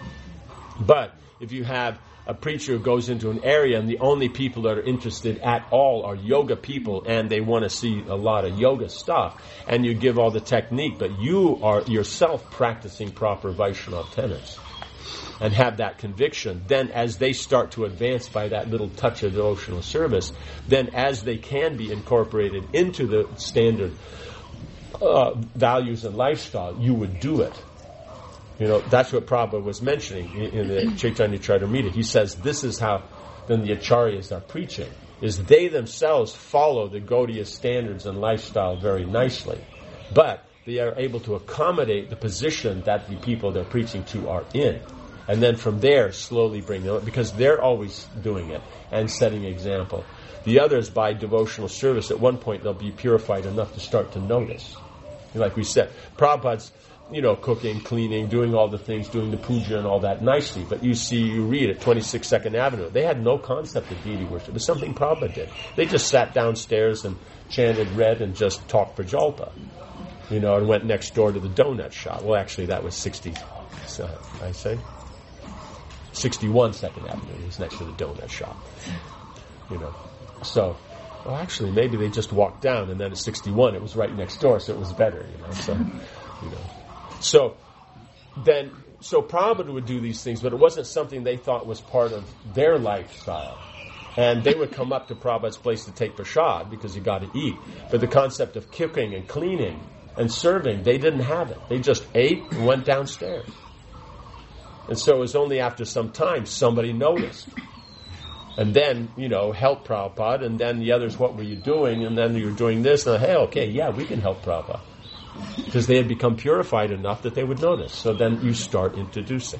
But if you have a preacher who goes into an area and the only people that are interested at all are yoga people and they want to see a lot of yoga stuff, and you give all the technique, but you are yourself practicing proper Vaishnava tenets and have that conviction, then as they start to advance by that little touch of devotional service, then as they can be incorporated into the standard uh, values and lifestyle, you would do it. You know, that's what Prabhupada was mentioning in, in the Chaitanya Charitamrita. He says this is how then the acharyas are preaching, is they themselves follow the Gaudiya standards and lifestyle very nicely. But they are able to accommodate the position that the people they're preaching to are in. And then from there, slowly bring them up, because they're always doing it and setting example. The others, by devotional service, at one point they'll be purified enough to start to notice. Like we said, Prabhupada's, you know, cooking, cleaning, doing all the things, doing the puja and all that nicely. But you see, you read at twenty-six Second Avenue, they had no concept of deity worship. It was something Prabhupada did. They just sat downstairs and chanted, read, and just talked prajalpa. You know, and went next door to the donut shop. Well, actually, that was sixty, so I say, sixty-one Second Avenue. It was next to the donut shop. You know, so, well, actually, maybe they just walked down, and then at sixty-one, it was right next door, so it was better. You know, so, you know. So then, so Prabhupada would do these things, but it wasn't something they thought was part of their lifestyle. And they would come up to Prabhupada's place to take prasad because you got to eat. But the concept of cooking and cleaning and serving, they didn't have it. They just ate and went downstairs. And so it was only after some time somebody noticed. And then, you know, helped Prabhupada, and then the others, what were you doing? And then you were doing this, and hey, okay, yeah, we can help Prabhupada. Because they had become purified enough that they would notice. So then you start introducing.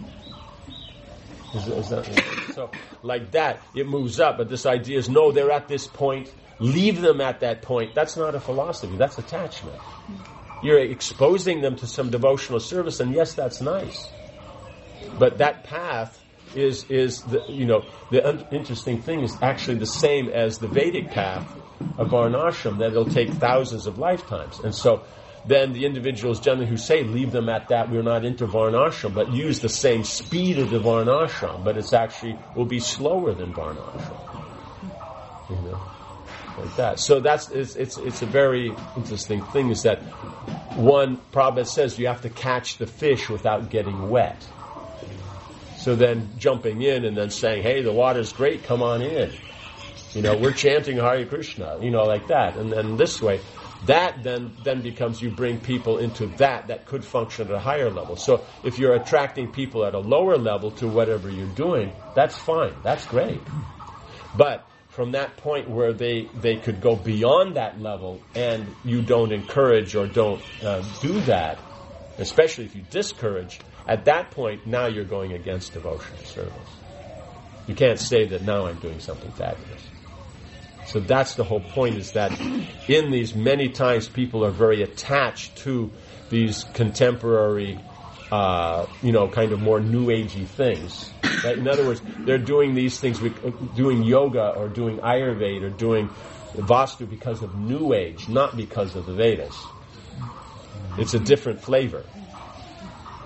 Is, is that, so like that, it moves up. But this idea is, no, they're at this point. Leave them at that point. That's not a philosophy. That's attachment. You're exposing them to some devotional service, and yes, that's nice. But that path is, is the, you know, the un- interesting thing is actually the same as the Vedic path of Varnashram, that it'll take thousands of lifetimes. And so then the individuals generally who say, leave them at that, we're not into Varnashram, but use the same speed of the Varnashram, but it's actually, will be slower than Varnashram. You know, like that. So that's, it's, it's, it's a very interesting thing, is that one, Prabhupada says you have to catch the fish without getting wet. So then jumping in and then saying, hey, the water's great, come on in. You know, we're chanting Hare Krishna, you know, like that. And then this way, that then, then becomes, you bring people into that, that could function at a higher level. So if you're attracting people at a lower level to whatever you're doing, that's fine. That's great. But from that point where they, they could go beyond that level and you don't encourage or don't uh, do that, especially if you discourage, at that point, now you're going against devotional service. You can't say that now I'm doing something fabulous. So that's the whole point, is that in these many times people are very attached to these contemporary, uh, you know, kind of more new agey things. Right? In other words, they're doing these things, doing yoga or doing Ayurveda or doing Vastu because of New Age, not because of the Vedas. It's a different flavor.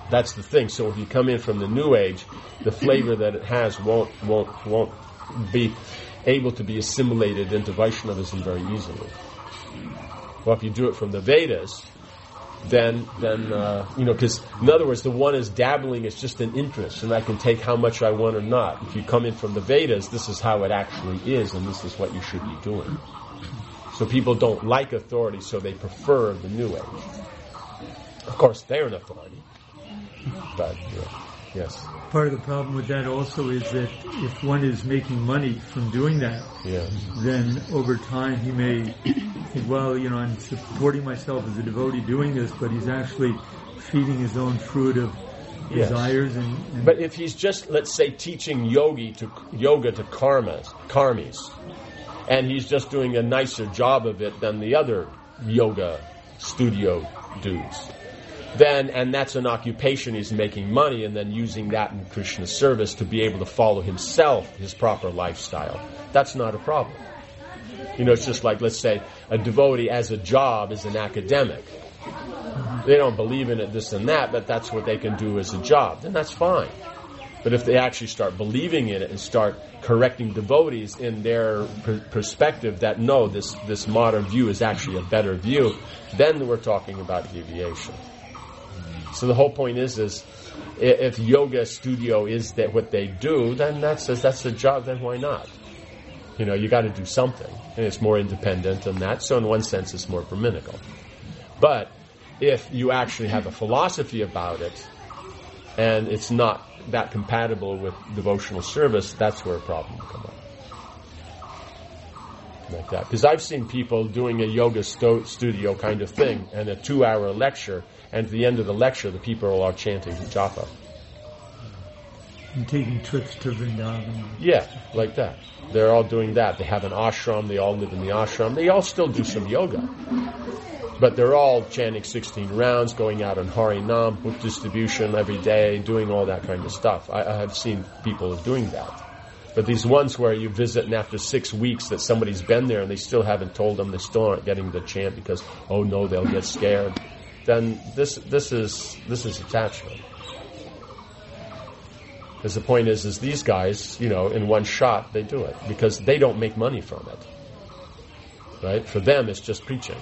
That's the thing. So if you come in from the New Age, the flavor that it has won't won't won't be able to be assimilated into Vaishnavism very easily. Well, if you do it from the Vedas, then then uh, you know, because in other words, the one is dabbling is just an interest, and I can take how much I want or not. If you come in from the Vedas, this is how it actually is, and this is what you should be doing. So people don't like authority, so they prefer the New Age. Of course, they're an authority, but yeah, yes.
Part of the problem with that also is that if one is making money from doing that,
Yeah.
then over time he may think, well, you know, I'm supporting myself as a devotee doing this, but he's actually feeding his own fruit of
Yes.
desires. And, and
But if he's just, let's say, teaching yogi to yoga to karmas, karmis, and he's just doing a nicer job of it than the other yoga studio dudes, then, and that's an occupation, he's making money and then using that in Krishna's service to be able to follow himself, his proper lifestyle. That's not a problem. You know, it's just like, let's say, a devotee as a job is an academic. They don't believe in it, this and that, but that's what they can do as a job. Then that's fine. But if they actually start believing in it and start correcting devotees in their per- perspective that, no, this, this modern view is actually a better view, then we're talking about deviation. So the whole point is, is if yoga studio is that what they do, then that's that's a job. Then why not? You know, you got to do something, and it's more independent than that. So in one sense, it's more Brahminical. But if you actually have a philosophy about it, and it's not that compatible with devotional service, that's where a problem will come up. Like that, because I've seen people doing a yoga sto- studio kind of thing, and a two-hour lecture. And at the end of the lecture, the people are chanting japa.
and taking trips to Vrindavan.
Yeah, like that. They're all doing that. They have an ashram. They all live in the ashram. They all still do some yoga. But they're all chanting sixteen rounds, going out on Harinam, book distribution every day, doing all that kind of stuff. I, I have seen people doing that. But these ones where you visit and after six weeks that somebody's been there and they still haven't told them, they still aren't getting the chant because, oh no, they'll get scared, then this this is this is attachment. Because the point is, is these guys, you know, in one shot, they do it. Because they don't make money from it. Right? For them, it's just preaching.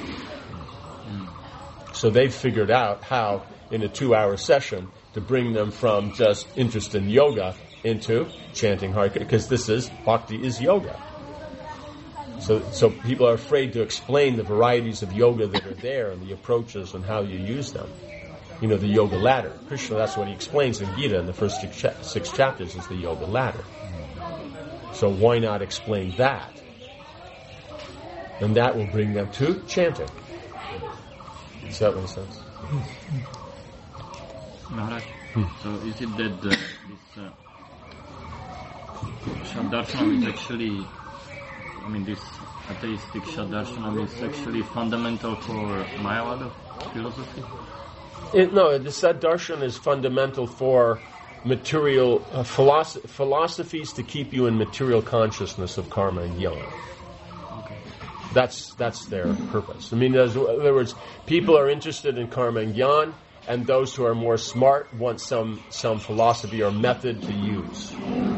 So they've figured out how, in a two-hour session, to bring them from just interest in yoga into chanting Hare Krishna, because this is, bhakti is yoga. So so people are afraid to explain the varieties of yoga that are there and the approaches and how you use them. You know, the yoga ladder. Krishna, that's what he explains in Gita in the first six, cha- six chapters, is the yoga ladder. So why not explain that? And that will bring them to chanting. Does that make sense?
Maharaj, so is it that uh, this uh, Shadarshanam is actually, I mean, this atheistic Shadarshanam is actually fundamental for Mayavada philosophy?
It, no, the Saddarshan is fundamental for material uh, philosoph- philosophies to keep you in material consciousness of karma and jnana. That's that's their purpose. I mean, in other words, people are interested in karma and jnana, and those who are more smart want some some philosophy or method to use.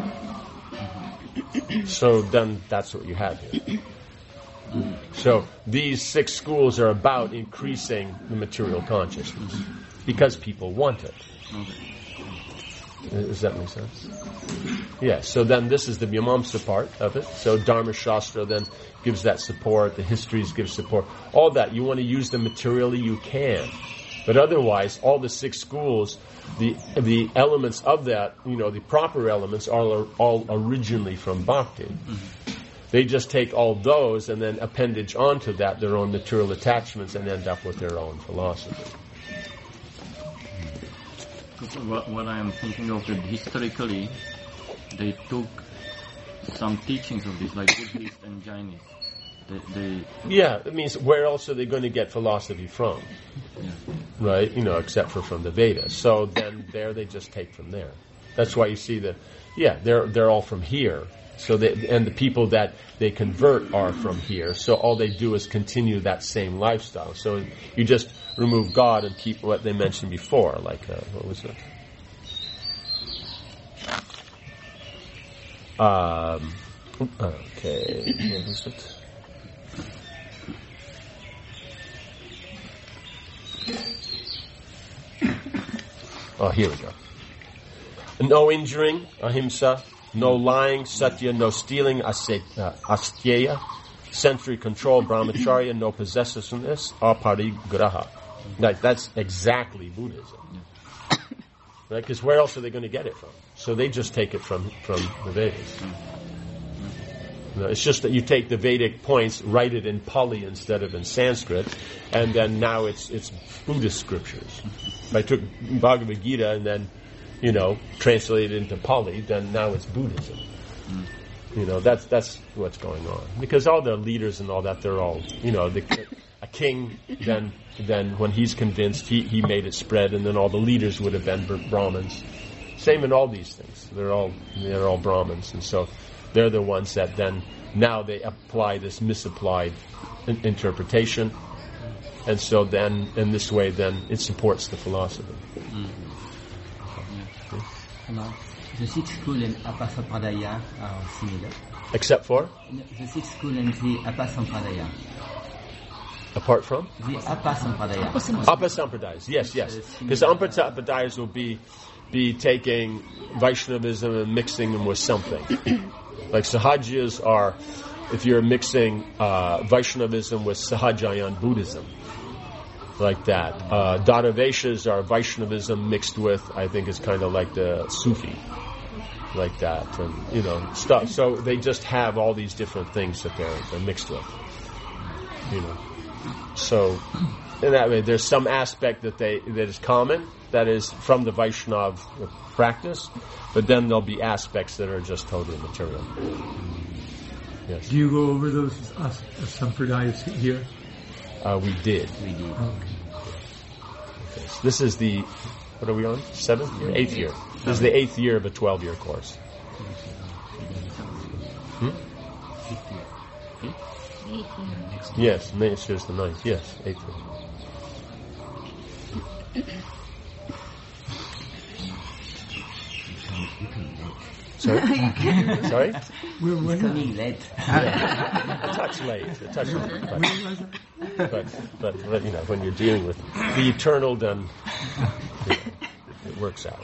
So then that's what you have here. So these six schools are about increasing the material consciousness because people want it. Does that make sense? Yeah, so then this is the Mimamsa part of it. So Dharma Shastra then gives that support, the histories give support. All that, you want to use them materially, you can. But otherwise, all the six schools, the the elements of that, you know, the proper elements are all originally from Bhakti. Mm-hmm. They just take all those and then appendage onto that their own material attachments and end up with their own philosophy.
What, what I am thinking of that historically, they took some teachings of this, like Buddhists and Jainists. They, they
yeah, it means where else are they going to get philosophy from?
Yeah.
Right? You know, except for from the Vedas. So then there they just take from there. That's why you see that, yeah, they're they're all from here. So they, and the people that they convert are from here. So all they do is continue that same lifestyle. So you just remove God and keep what they mentioned before, like, uh, what was it? Um, okay, what was it? Oh, here we go. No injuring, ahimsa. No lying, satya. No stealing, ase- uh, asteya. Sensory control, brahmacharya. No possessiveness, aparigraha. That, that's exactly Buddhism. Right? Because where else are they going to get it from? So they just take it from, from the Vedas. You know, it's just that you take the Vedic points, write it in Pali instead of in Sanskrit, and then now it's it's Buddhist scriptures. If I took Bhagavad Gita and then, you know, translated it into Pali, then now it's Buddhism. Mm. You know, that's that's what's going on. Because all the leaders and all that, they're all, you know, the, a king, then then when he's convinced, he, he made it spread, and then all the leaders would have been Brahmins. Same in all these things. They're all they're all Brahmins, and so they're the ones that then now they apply this misapplied in- interpretation, and so then in this way, then it supports the philosophy.
Mm. Yeah. The Sikh school and Apasampradaya are similar.
Except for?
The Sikh school and the Apasampradaya.
Apart from?
The Apasampradaya.
Apasampradayas, yes, yes. Because Apasampadayas will be be taking Vaishnavism and mixing them with something. Like Sahajiyas are, if you're mixing uh, Vaishnavism with Sahajayan Buddhism. Like that. Uh, Dharveshas are Vaishnavism mixed with, I think it's kind of like the Sufi. Like that. And, you know, stuff. So they just have all these different things that they're, they're mixed with. You know. So, in that way, there's some aspect that they that is common, that is from the Vaishnava practice, but then there'll be aspects that are just totally material. Yes.
Do you go over those uh, sampradayas here?
Uh, we did.
We did.
Okay.
Okay. So this is the, what are we on? Seventh year? Eighth year. This is the eighth year of a twelve-year course. Hmm? Yes, next year's the ninth. Yes, eighth year. Sorry? Sorry?
We're, we're
It's coming late.
Yeah. A touch late. A touch late. But, but, but, but, you know, when you're dealing with the eternal, then you know, it works out.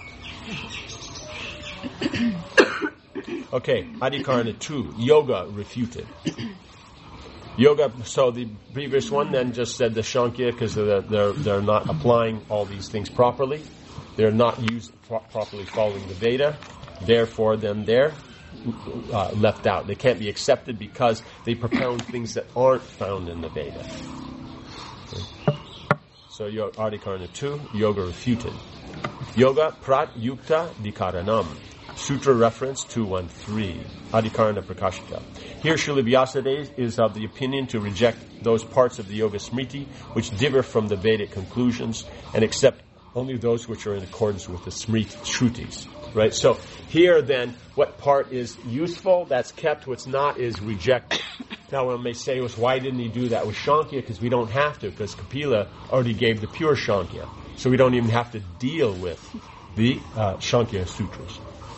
Okay, Adhikarana two, yoga refuted. Yoga, so the previous one then just said the Shankya, because they're, they're, they're not applying all these things properly. They're not used pro- properly following the Veda. Therefore, then they're uh, left out. They can't be accepted because they propound things that aren't found in the Veda. Okay. So, Adhikarana two, yoga refuted. Yoga prat yukta vikaranam. Sutra reference two one three. Adhikarana Prakashika. Here Srila Vyasadeva is of the opinion to reject those parts of the Yoga Smriti which differ from the Vedic conclusions and accept only those which are in accordance with the Smriti Shrutis. Right? So here then, what part is useful, that's kept, what's not is rejected. Now one may say, well, why didn't he do that with Shankya? Because we don't have to, because Kapila already gave the pure Shankya. So we don't even have to deal with the uh, Shankya Sutras.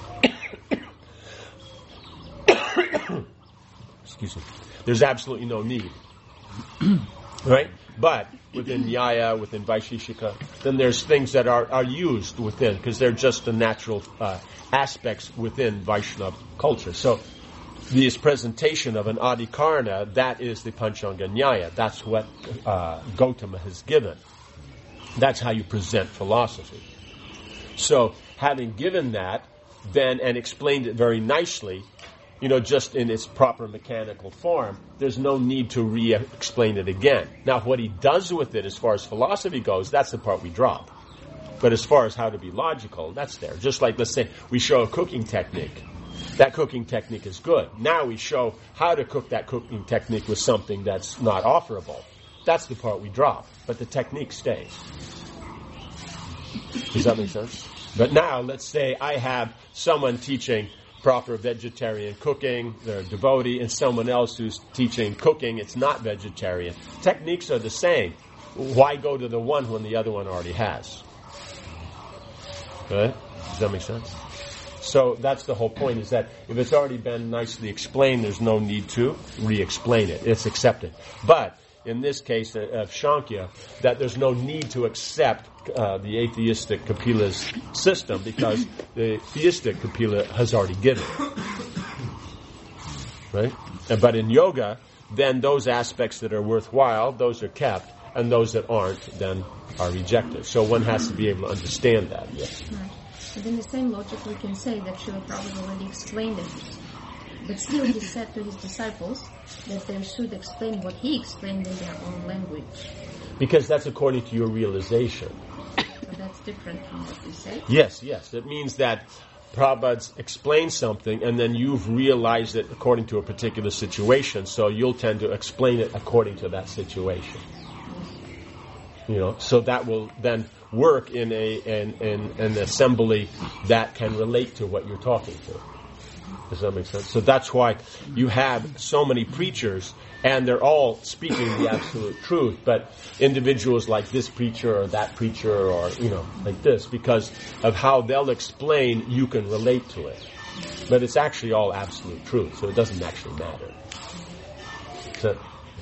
Excuse me. There's absolutely no need. Right? But within Nyaya, within Vaisheshika, then there's things that are, are used within, because they're just the natural uh, aspects within Vaishnava culture. So this presentation of an Adhikarana, that is the Panchanga Nyaya. That's what uh, Gautama has given. That's how you present philosophy. So having given that, then, and explained it very nicely, you know, just in its proper mechanical form, there's no need to re-explain it again. Now, what he does with it as far as philosophy goes, that's the part we drop. But as far as how to be logical, that's there. Just like, let's say, we show a cooking technique. That cooking technique is good. Now we show how to cook that cooking technique with something that's not offerable. That's the part we drop. But the technique stays. Does that make sense? But now, let's say I have someone teaching proper vegetarian cooking, they're a devotee, and someone else who's teaching cooking, it's not vegetarian. Techniques are the same. Why go to the one when the other one already has? Right? Does that make sense? So that's the whole point, is that if it's already been nicely explained, there's no need to re-explain it. It's accepted. But in this case of Shankya, that there's no need to accept uh, the atheistic Kapila's system, because the theistic Kapila has already given it. Right? But in yoga, then those aspects that are worthwhile, those are kept, and those that aren't, then are rejected. So one has to be able to understand that. Yes.
Right. But in the same logic, we can say that Srila Prabhupada already explained it. But still he said to his disciples that they should explain what he explained in their own language.
Because that's according to your realization.
So that's different from what you say.
Yes, yes. It means that Prabhupada's explained something, and then you've realized it according to a particular situation, so you'll tend to explain it according to that situation. You know, so that will then work in a in, in an assembly that can relate to what you're talking to. Does that make sense? So that's why you have so many preachers, and they're all speaking the absolute truth, but individuals like this preacher or that preacher or, you know, like this, because of how they'll explain, you can relate to it. But it's actually all absolute truth, so it doesn't actually matter. So,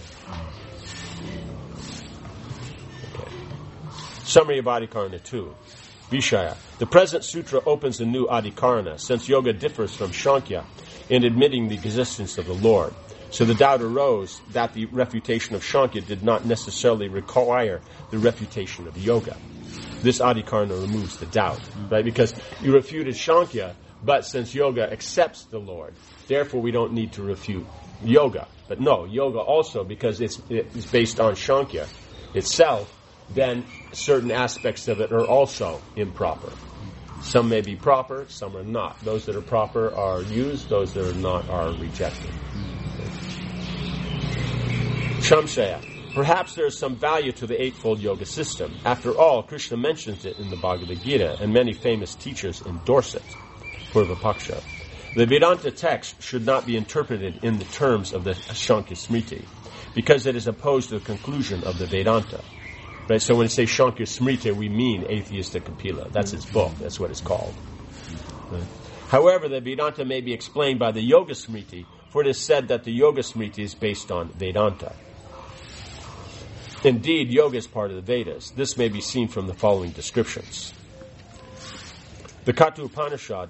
Summary of Adhikarana two. Vishaya. The present sutra opens a new Adhikarana, since yoga differs from Shankya in admitting the existence of the Lord. So the doubt arose that the refutation of Shankya did not necessarily require the refutation of yoga. This Adhikarana removes the doubt, right? Because you refuted Shankya, but since yoga accepts the Lord, therefore we don't need to refute yoga. But no, yoga also, because it's, it's based on Shankya itself, then certain aspects of it are also improper. Some may be proper, some are not. Those that are proper are used, those that are not are rejected. Shamshaya. Perhaps there is some value to the Eightfold Yoga system. After all, Krishna mentions it in the Bhagavad Gita, and many famous teachers endorse it. Purvapaksha. The Vedanta text should not be interpreted in the terms of the Shankya Smriti, because it is opposed to the conclusion of the Vedanta. Right, so when we say Shankya Smriti, we mean atheistic Kapila. That's its book. That's what it's called. Right. However, the Vedanta may be explained by the Yoga Smriti, for it is said that the Yoga Smriti is based on Vedanta. Indeed, yoga is part of the Vedas. This may be seen from the following descriptions. The Katha Upanishad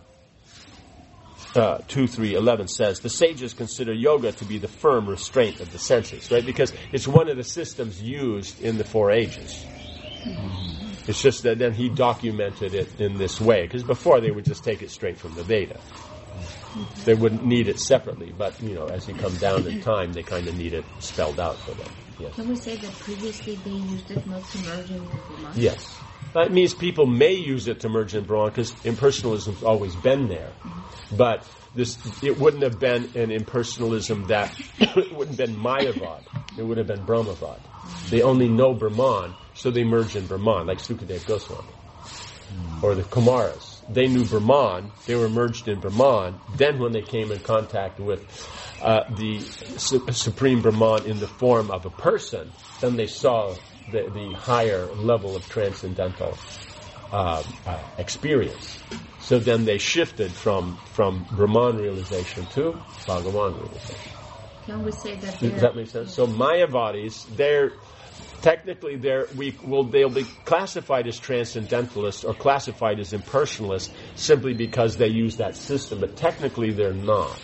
Uh, two, three, eleven says, the sages consider yoga to be the firm restraint of the senses, right? Because it's one of the systems used in the four ages. Mm-hmm. It's just that then he documented it in this way, because before they would just take it straight from the Veda. Mm-hmm. They wouldn't need it separately, but, you know, as you come down in time, they kind of need it spelled out for them. Yes.
Can we say that previously they used it not to merge in with Brahman?
Yes. That means people may use it to merge in Brahman, because impersonalism's always been there. Mm-hmm. But this, it wouldn't have been an impersonalism that, it wouldn't have been Mayavad. It would have been Brahmavad. They only know Brahman, so they merge in Brahman, like Sukadeva Goswami. Mm. Or the Kumaras. They knew Brahman, they were merged in Brahman. Then when they came in contact with uh, the su- Supreme Brahman in the form of a person, then they saw the, the higher level of transcendental uh, uh, experience. So then they shifted from, from Brahman realization to Bhagavan realization.
Can we say that?
Does that make sense? So Mayavadis, they're technically they're we will they'll be classified as transcendentalists or classified as impersonalists simply because they use that system, but technically they're not.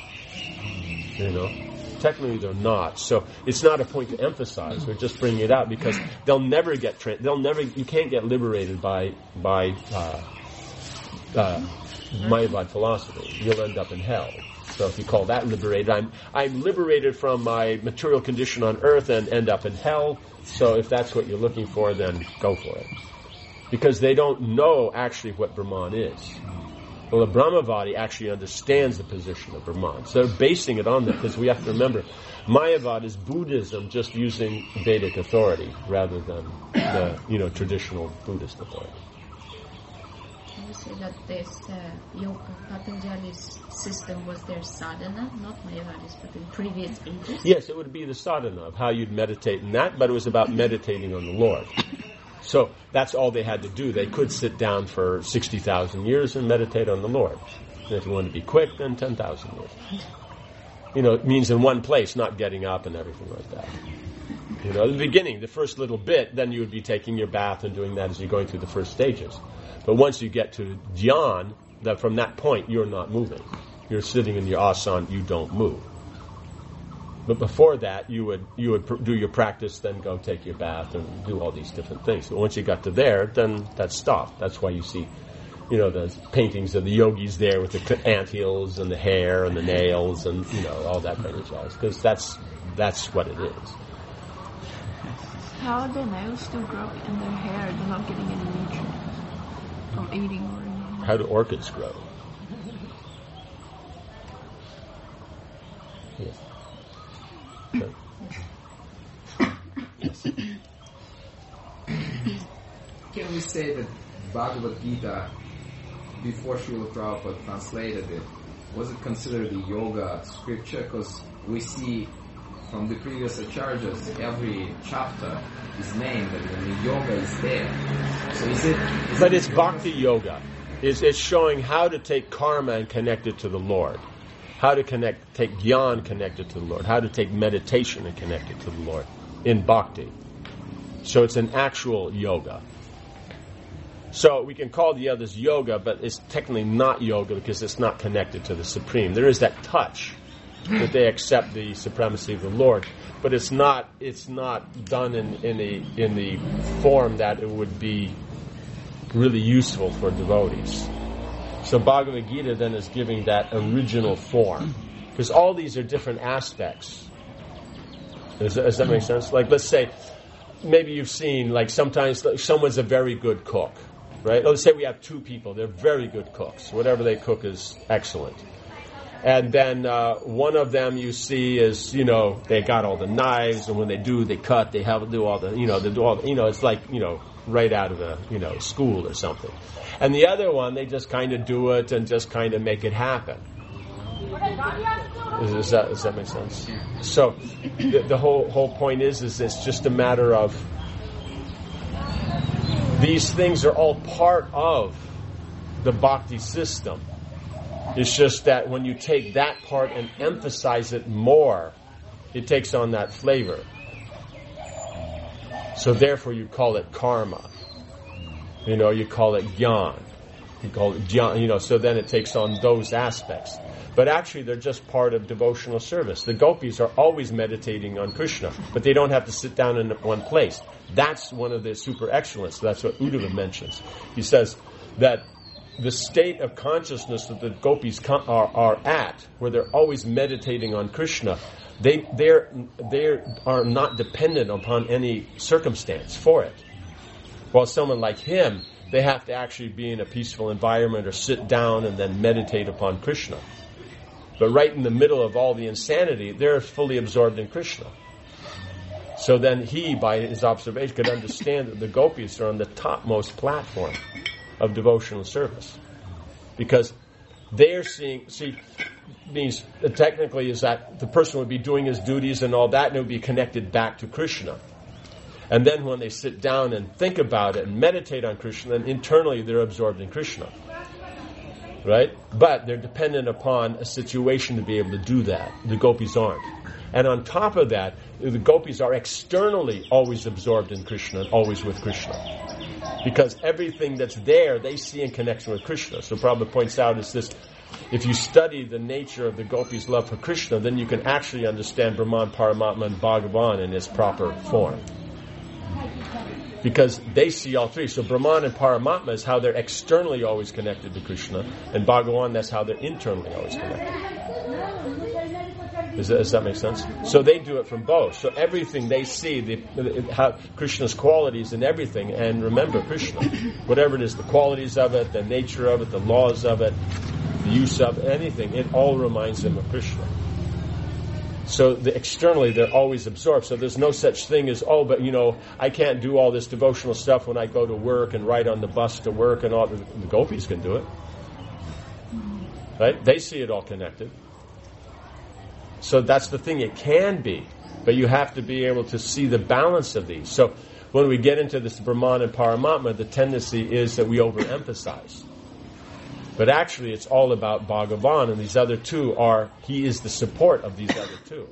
You know, technically they're not. So it's not a point to emphasize. We're just bringing it out because they'll never get tra- they'll never you can't get liberated by by. Uh, Uh, Mayavad philosophy. You'll end up in hell. So if you call that liberated, I'm I'm liberated from my material condition on earth and end up in hell. So if that's what you're looking for, then go for it. Because they don't know actually what Brahman is. Well, a Brahmavadi actually understands the position of Brahman. So they're basing it on that, because we have to remember, Mayavad is Buddhism just using Vedic authority rather than the, you know, traditional Buddhist authority.
you say that this uh, yoga, Patanjali's system was their sadhana, not Mayavadi's, but in previous ages?
Yes, it would be the sadhana of how you'd meditate in that, but it was about meditating on the Lord. So that's all they had to do. They could sit down for sixty thousand years and meditate on the Lord. And if you want to be quick, then ten thousand years. You know, it means in one place, not getting up and everything like that. You know, at the beginning, the first little bit, then you would be taking your bath and doing that as you're going through the first stages. But once you get to dhyan, that from that point, you're not moving. You're sitting in your asana, you don't move. But before that, you would you would pr- do your practice, then go take your bath and do all these different things. But once you got to there, then that stopped. That's why you see, you know, the paintings of the yogis there with the anthills and the hair and the nails and, you know, all that kind of jazz. Because that's that's what it is.
How are their nails still growing and their hair? They're not getting any nutrients from eating or anything.
How do orchids grow? Yes. No. Yes.
Can we say that Bhagavad Gita, before Srila Prabhupada translated it, was it considered a yoga scripture? Because we see from the previous acharyas, every chapter is named and the yoga is there. So is it? Is
but
it
it's bhakti yoga. It's, it's showing how to take karma and connect it to the Lord. How to connect, take jnana connected to the Lord. How to take meditation and connect it to the Lord in bhakti. So it's an actual yoga. So we can call the others yoga, but it's technically not yoga because it's not connected to the Supreme. There is that touch that they accept the supremacy of the Lord, but it's not it's not done in, in a in the form that it would be really useful for devotees. So Bhagavad Gita then is giving that original form, because all these are different aspects. Does, does that make sense? Like, let's say maybe you've seen, like, sometimes someone's a very good cook, right? Let's say we have two people, they're very good cooks. Whatever they cook is excellent. And then uh, one of them you see is, you know, they got all the knives, and when they do, they cut, they have to do all the, you know, they do all the, you know, it's like, you know, right out of a, you know, school or something. And the other one, they just kind of do it and just kind of make it happen. Does, does, that, does that make sense? So the, the whole whole point is, is it's just a matter of these things are all part of the bhakti system. It's just that when you take that part and emphasize it more, it takes on that flavor. So therefore you call it karma. You know, you call it jnana. You call it jnana, you know, so then it takes on those aspects. But actually they're just part of devotional service. The gopis are always meditating on Krishna, but they don't have to sit down in one place. That's one of the super excellence. That's what Uddhava mentions. He says that the state of consciousness that the gopis are, are at, where they're always meditating on Krishna, they they're, they are not dependent upon any circumstance for it. While someone like him, they have to actually be in a peaceful environment or sit down and then meditate upon Krishna. But right in the middle of all the insanity, they're fully absorbed in Krishna. So then he, by his observation, could understand that the gopis are on the topmost platform of devotional service, because they're seeing, see, means technically is that the person would be doing his duties and all that, and it would be connected back to Krishna. And then when they sit down and think about it and meditate on Krishna, then internally they're absorbed in Krishna. Right? But they're dependent upon a situation to be able to do that. The gopis aren't. And on top of that, the gopis are externally always absorbed in Krishna and always with Krishna. Because everything that's there, they see in connection with Krishna. So Prabhupada points out is this, if you study the nature of the gopis' love for Krishna, then you can actually understand Brahman, Paramatma, and Bhagavan in its proper form. Because they see all three. So Brahman and Paramatma is how they're externally always connected to Krishna, and Bhagavan, that's how they're internally always connected. Does that, does that make sense? So they do it from both. So everything they see, the, the, how Krishna's qualities and everything, and remember Krishna. Whatever it is, the qualities of it, the nature of it, the laws of it, the use of it, anything, it all reminds them of Krishna. So the, externally, they're always absorbed. So there's no such thing as, oh, but, you know, I can't do all this devotional stuff when I go to work and ride on the bus to work and all. The, the gopis can do it. Right? They see it all connected. So that's the thing. It can be. But you have to be able to see the balance of these. So when we get into this Brahman and Paramatma, the tendency is that we overemphasize. But actually, it's all about Bhagavan, and these other two are, he is the support of these other two.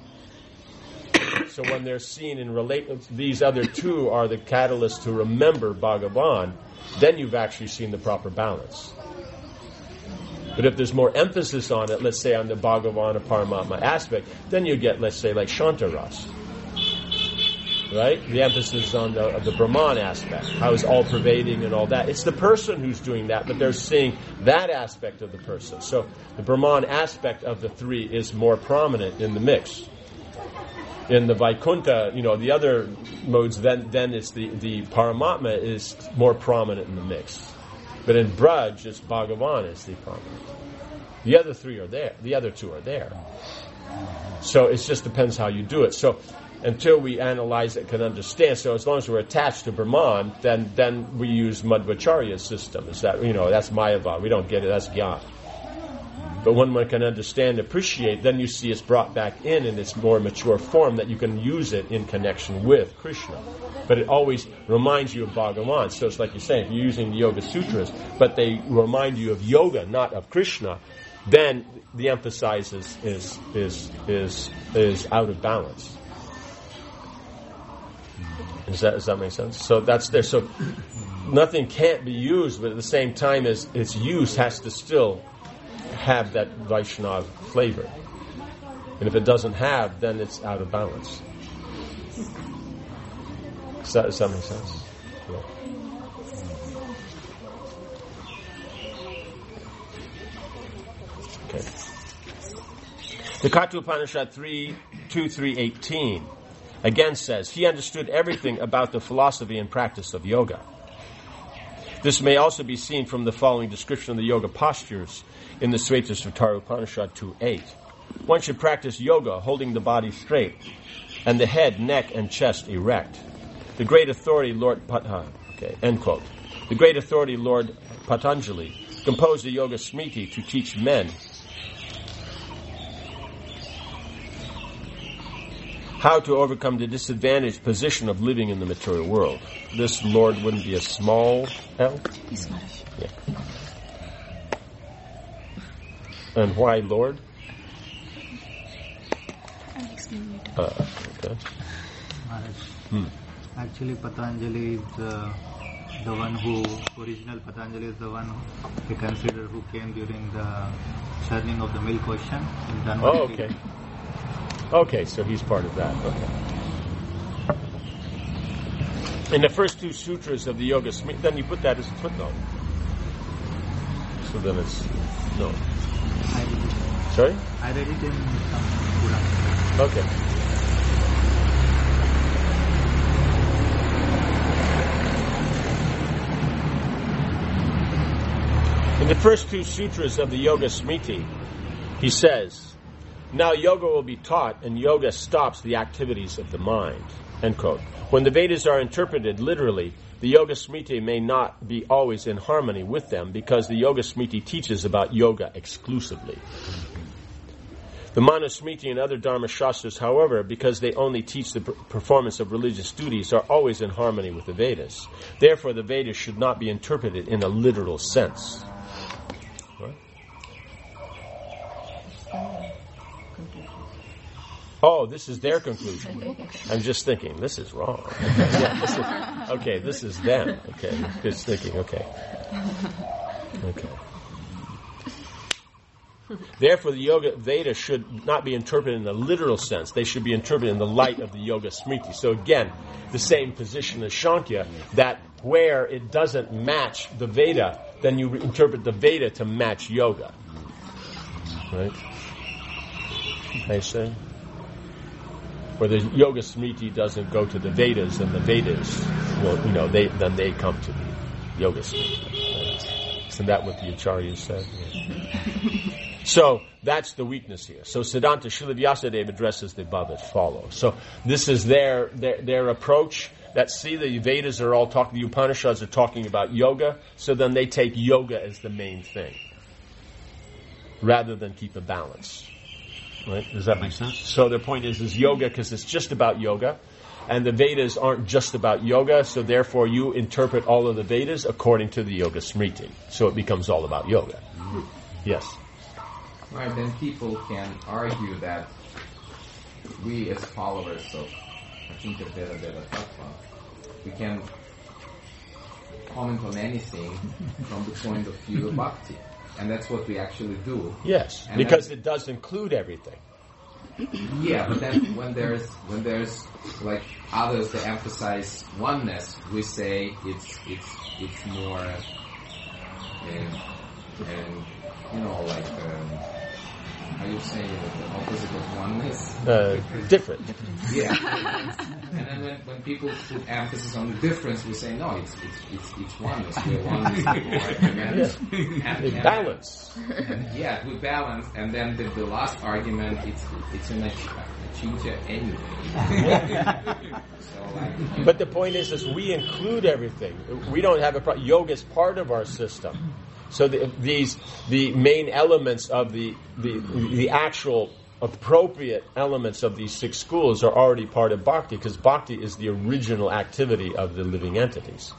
So when they're seen in relate, these other two are the catalyst to remember Bhagavan, then you've actually seen the proper balance. But if there's more emphasis on it, let's say on the Bhagavan or Paramatma aspect, then you get, let's say, like Shantaras. Right? The emphasis on the, the Brahman aspect, how it's all-pervading and all that. It's the person who's doing that, but they're seeing that aspect of the person. So the Brahman aspect of the three is more prominent in the mix. In the Vaikuntha, you know, the other modes, then then it's the, the Paramatma is more prominent in the mix. But in Braj, it's Bhagavan is the prominent. The other three are there. The other two are there. So it just depends how you do it. So until we analyze it, can understand. So as long as we're attached to Brahman, then then we use Madhvacharya's system. Is that, you know, that's Mayavad. We don't get it. That's Gyan. But when one can understand, appreciate, then you see it's brought back in in its more mature form that you can use it in connection with Krishna. But it always reminds you of Bhagavan. So it's like you're saying, if you're using the Yoga Sutras, but they remind you of yoga, not of Krishna, then the emphasis is is is is, is out of balance. Does that, does that make sense? So that's there. So nothing can't be used, but at the same time as its use has to still have that Vaishnava flavor. And if it doesn't have, then it's out of balance. Does that, does that make sense? Yeah. Okay. The Katha Upanishad three, two, three, eighteen again says, he understood everything about the philosophy and practice of yoga. This may also be seen from the following description of the yoga postures in the Svetasvatara Upanishad two eight. One should practice yoga holding the body straight and the head, neck, and chest erect. The great authority, Lord Pat- uh, okay, end quote. The great authority, Lord Patanjali, composed the Yoga Smriti to teach men how to overcome the disadvantaged position of living in the material world. This Lord wouldn't be a small L? Yeah. And why Lord?
I'll explain later.
Uh, okay. Hmm.
Actually, Patanjali is uh, the one who, original Patanjali is the one who we consider who came during the churning of the milk ocean in Dhanvantari.
Oh, okay. Okay, so he's part of that. Okay. In the first two sutras of the Yoga Smriti, then you put that as a footnote. So then it's no.
I,
Sorry?
I read it in some Purana.
Okay. In the first two sutras of the Yoga Smriti, he says, now yoga will be taught, and yoga stops the activities of the mind. End quote. When the Vedas are interpreted literally, the Yoga Smriti may not be always in harmony with them because the Yoga Smriti teaches about yoga exclusively. The Manusmriti and other Dharma Shastras, however, because they only teach the performance of religious duties, are always in harmony with the Vedas. Therefore, the Vedas should not be interpreted in a literal sense. Right? Oh, this is their conclusion. I'm just thinking, this is wrong. Yeah, this is, okay, this is them. Okay, just thinking, okay. Okay. Therefore, the Yoga Veda should not be interpreted in a literal sense. They should be interpreted in the light of the Yoga Smriti. So again, the same position as Shankya, that where it doesn't match the Veda, then you interpret the Veda to match yoga. Right? I say? Where the Yoga Smriti doesn't go to the Vedas, and the Vedas, well, you know, they then they come to the Yoga Smriti. Right? Isn't that what the Acharyas said? Yeah. So that's the weakness here. So Siddhanta Srila Vyasadeva addresses the above as follows. So this is their, their their approach. That see the Vedas are all talking, the Upanishads are talking about yoga, so then they take yoga as the main thing, rather than keep a balance. Right? Does that make sense? So their point is, is yoga, because it's just about yoga, and the Vedas aren't just about yoga, so therefore you interpret all of the Vedas according to the Yoga Smriti. So it becomes all about yoga. Mm-hmm. Yes?
Right, then people can argue that we as followers of Achintya Veda Veda Tattva, we can comment on anything from the point of view of bhakti. And that's what we actually do.
Yes,
and
because it does include everything.
Yeah, but then when there's when there's like others that emphasize oneness, we say it's it's it's more and and you know like um, how you say it, the opposite of oneness?
Uh, different.
Yeah. And then when, when people put emphasis on the difference, we say no, it's it's it's, it's oneness. We're oneness.
Yes.
And,
and, balance.
And, yeah, we balance, and then the, the last argument, it's it's an achintya anyway. So, like,
but the point is, is we include everything. We don't have a pro- yoga is part of our system. So the, these the main elements of the the the actual appropriate elements of these six schools are already part of bhakti, because bhakti is the original activity of the living entities.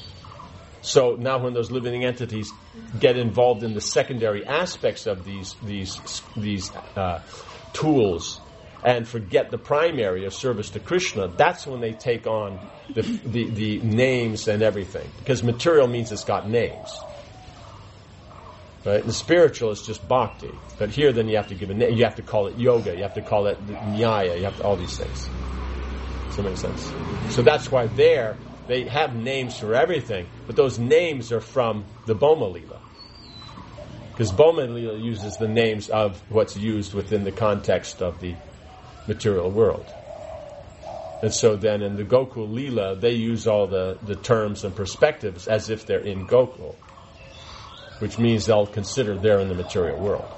So now when those living entities get involved in the secondary aspects of these these these uh, tools and forget the primary of service to Krishna, that's when they take on the the, the names and everything. Because material means it's got names. Right? The spiritual is just bhakti. But here then you have to give a name. You have to call it yoga. You have to call it nyaya. You have to, all these things. Does that make sense? So that's why there they have names for everything, but those names are from the Boma Lila. Because Boma Lila uses the names of what's used within the context of the material world. And so then in the Gokul Lila, they use all the, the terms and perspectives as if they're in Gokul, which means they'll consider they're in the material world.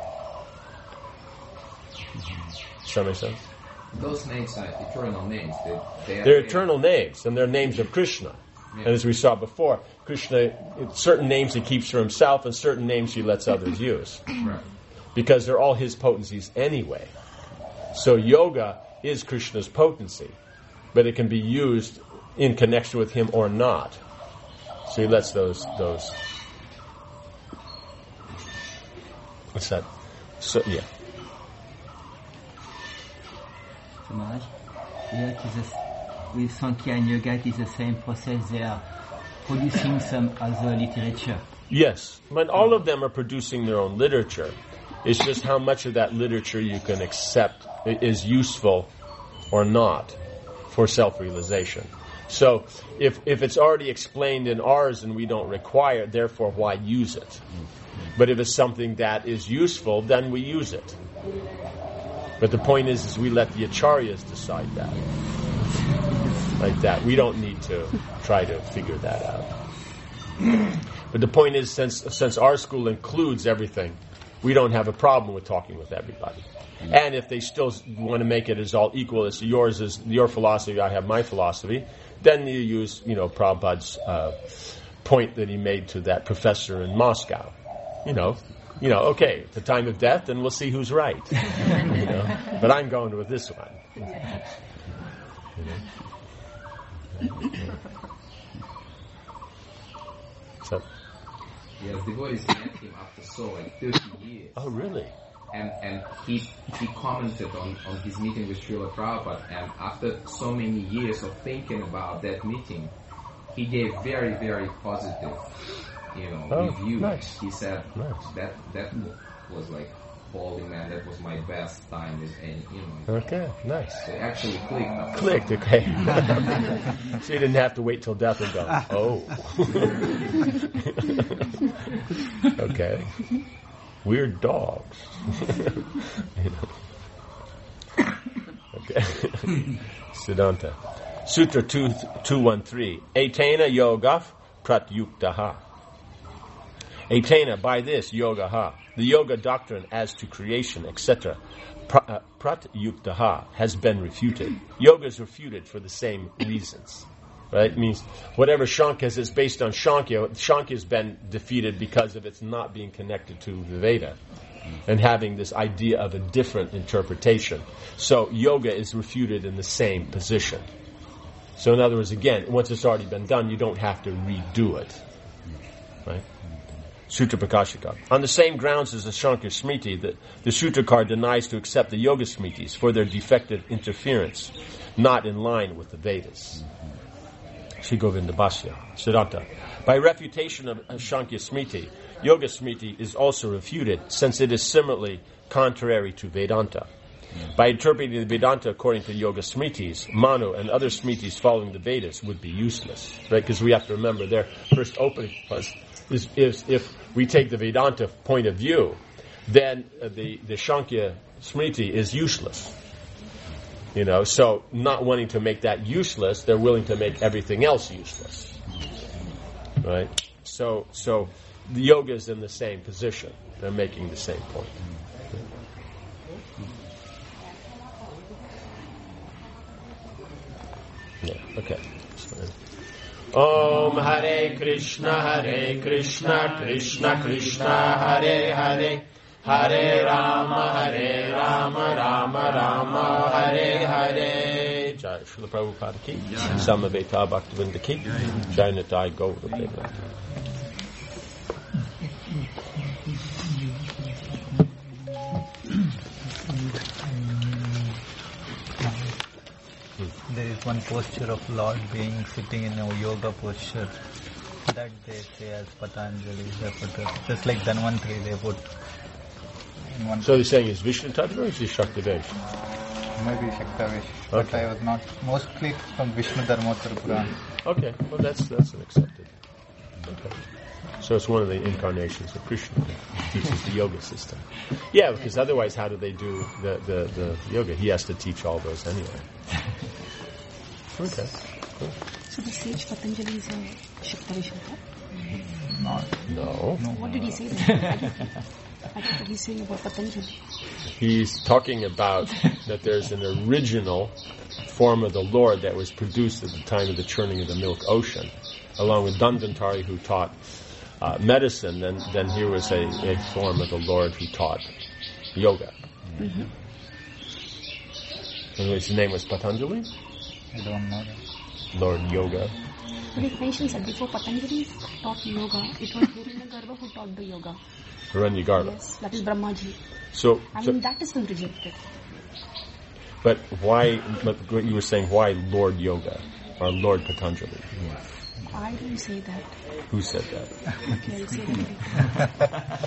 Does that make sense?
Those names are eternal names. They, they are
they're eternal names, and they're names of Krishna. Yeah. And as we saw before, Krishna, certain names he keeps for himself, and certain names he lets others use.
Right.
Because they're all his potencies anyway. So yoga is Krishna's potency, but it can be used in connection with him or not. So he lets those those. What's that? So yeah.
Maharaj, here it is a, with Sankhya and Yoga, it is the same process. They are producing some other literature.
Yes, but all of them are producing their own literature. It's just how much of that literature you can accept is useful or not for self-realization. So if if it's already explained in ours and we don't require it, therefore why use it? But if it's something that is useful, then we use it. But the point is, is we let the acharyas decide that. Like that. We don't need to try to figure that out. But the point is, since since our school includes everything, we don't have a problem with talking with everybody. And if they still want to make it as all equal as yours is your philosophy, I have my philosophy, then you use, you know, Prabhupada's uh, point that he made to that professor in Moscow. You know, you know, okay, at the time of death, then we'll see who's right. You know? But I'm going with this one. You know? So,
yes, devotees met him after so like thirty years.
Oh, really?
And and he he commented on, on his meeting with Srila Prabhupada, and after so many years of thinking about that meeting, he gave very, very positive, you know,
oh,
review.
Nice.
He said
nice.
that that was like, holy man, that was my best time with any, you know.
Okay, nice.
So it actually clicked.
Clicked, okay. So you didn't have to wait till death and go, oh. Okay. Weird dogs. You know. Okay. Siddhanta. Sutra two thirteen. Etena yoga pratyuktaha. Etena, by this, yogaha. the yoga doctrine as to creation, et cetera, pra- uh, pratyuktaha, has been refuted. Yoga is refuted for the same reasons. Right? It means whatever Shankya is based on Shankya, Shankya has been defeated because of its not being connected to the Veda and having this idea of a different interpretation. So yoga is refuted in the same position. So in other words, again, once it's already been done, you don't have to redo it. Right? Sutra Prakashika. On the same grounds as the Shankya Smriti, the, the Sutrakar denies to accept the Yoga Smritis for their defective interference, not in line with the Vedas. Sri Govinda Bhashya. Siddhanta. By refutation of Shankya Smriti, Yoga Smriti is also refuted, since it is similarly contrary to Vedanta. By interpreting the Vedanta according to Yoga Smritis, Manu and other Smritis following the Vedas would be useless. Right? Because we have to remember their first opening was, is, is if we take the Vedanta point of view, then uh, the, the Shankya Smriti is useless. You know, so not wanting to make that useless, they're willing to make everything else useless. Right? So, so the yoga is in the same position. They're making the same point. Yeah, okay. Om Hare Krishna, Hare Krishna, Krishna Krishna, Hare Hare, Hare Rama, Hare Rama, Rama Rama, Hare Hare. Jai Srila Prabhupada ki, Samaveta Bhaktivinoda ki, Jai Nitai Gaura Premananda.
There is one posture of Lord being sitting in a yoga posture that they say as Patanjali. They put, just like Dhanvantari, they put in one.
So you're saying is Vishnu Tattva or is he Shaktavesh?
Maybe Shaktavesh, but
Okay.
I was not mostly from Vishnu Dharmottara Purana.
Okay, well that's that's an accepted. Okay. So it's one of the incarnations of Krishna that teaches the yoga system. Yeah, because otherwise how do they do the, the, the yoga? He has to teach all those anyway. Okay, cool.
So the sage Patanjali is a Shaktavishanka?
Not.
No.
No.
What did he say then? I thought what he's saying about Patanjali.
He's talking about that there's an original form of the Lord that was produced at the time of the churning of the milk ocean, along with Dhanvantari who taught uh, medicine, then, then here was a, a form of the Lord who taught yoga.
Mm-hmm.
And his name was Patanjali?
I don't know that.
Lord Yoga.
But it mentions that before Patanjali taught yoga, it was Hiranyagarbha who taught the yoga.
Hiranyagarbha.
Yes, that is Brahmaji.
So,
I
so
mean, that has been rejected.
but why, but what you were saying, why Lord Yoga? Or Lord Patanjali?
I didn't say that.
Who said that?
Okay, I'll say that.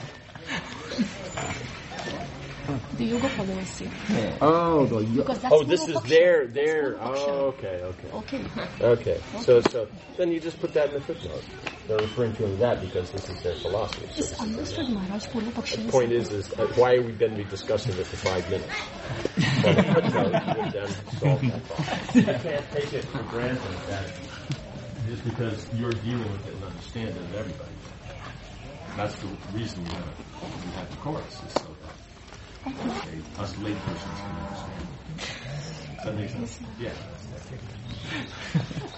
The yoga followers say.
Oh, the yo-
Because that's
oh, this is
Purva
their,
Paksha.
their,
That's Purva
oh,
Paksha.
okay, okay.
Okay.
Okay, so, so, then you just put that in the footnote. They're referring to that because this is their philosophy. So,
It's understood, Maharaj. Purva Paksha
the
is
point is, is uh, why are we going to be discussing this for five minutes? So the footnote would then solve that problem. You can't take it for granted that just because you're dealing with it and understand it, everybody. That's the reason we have, we have the course, is so that okay, us laypersons can understand. Does that make sense? Yeah.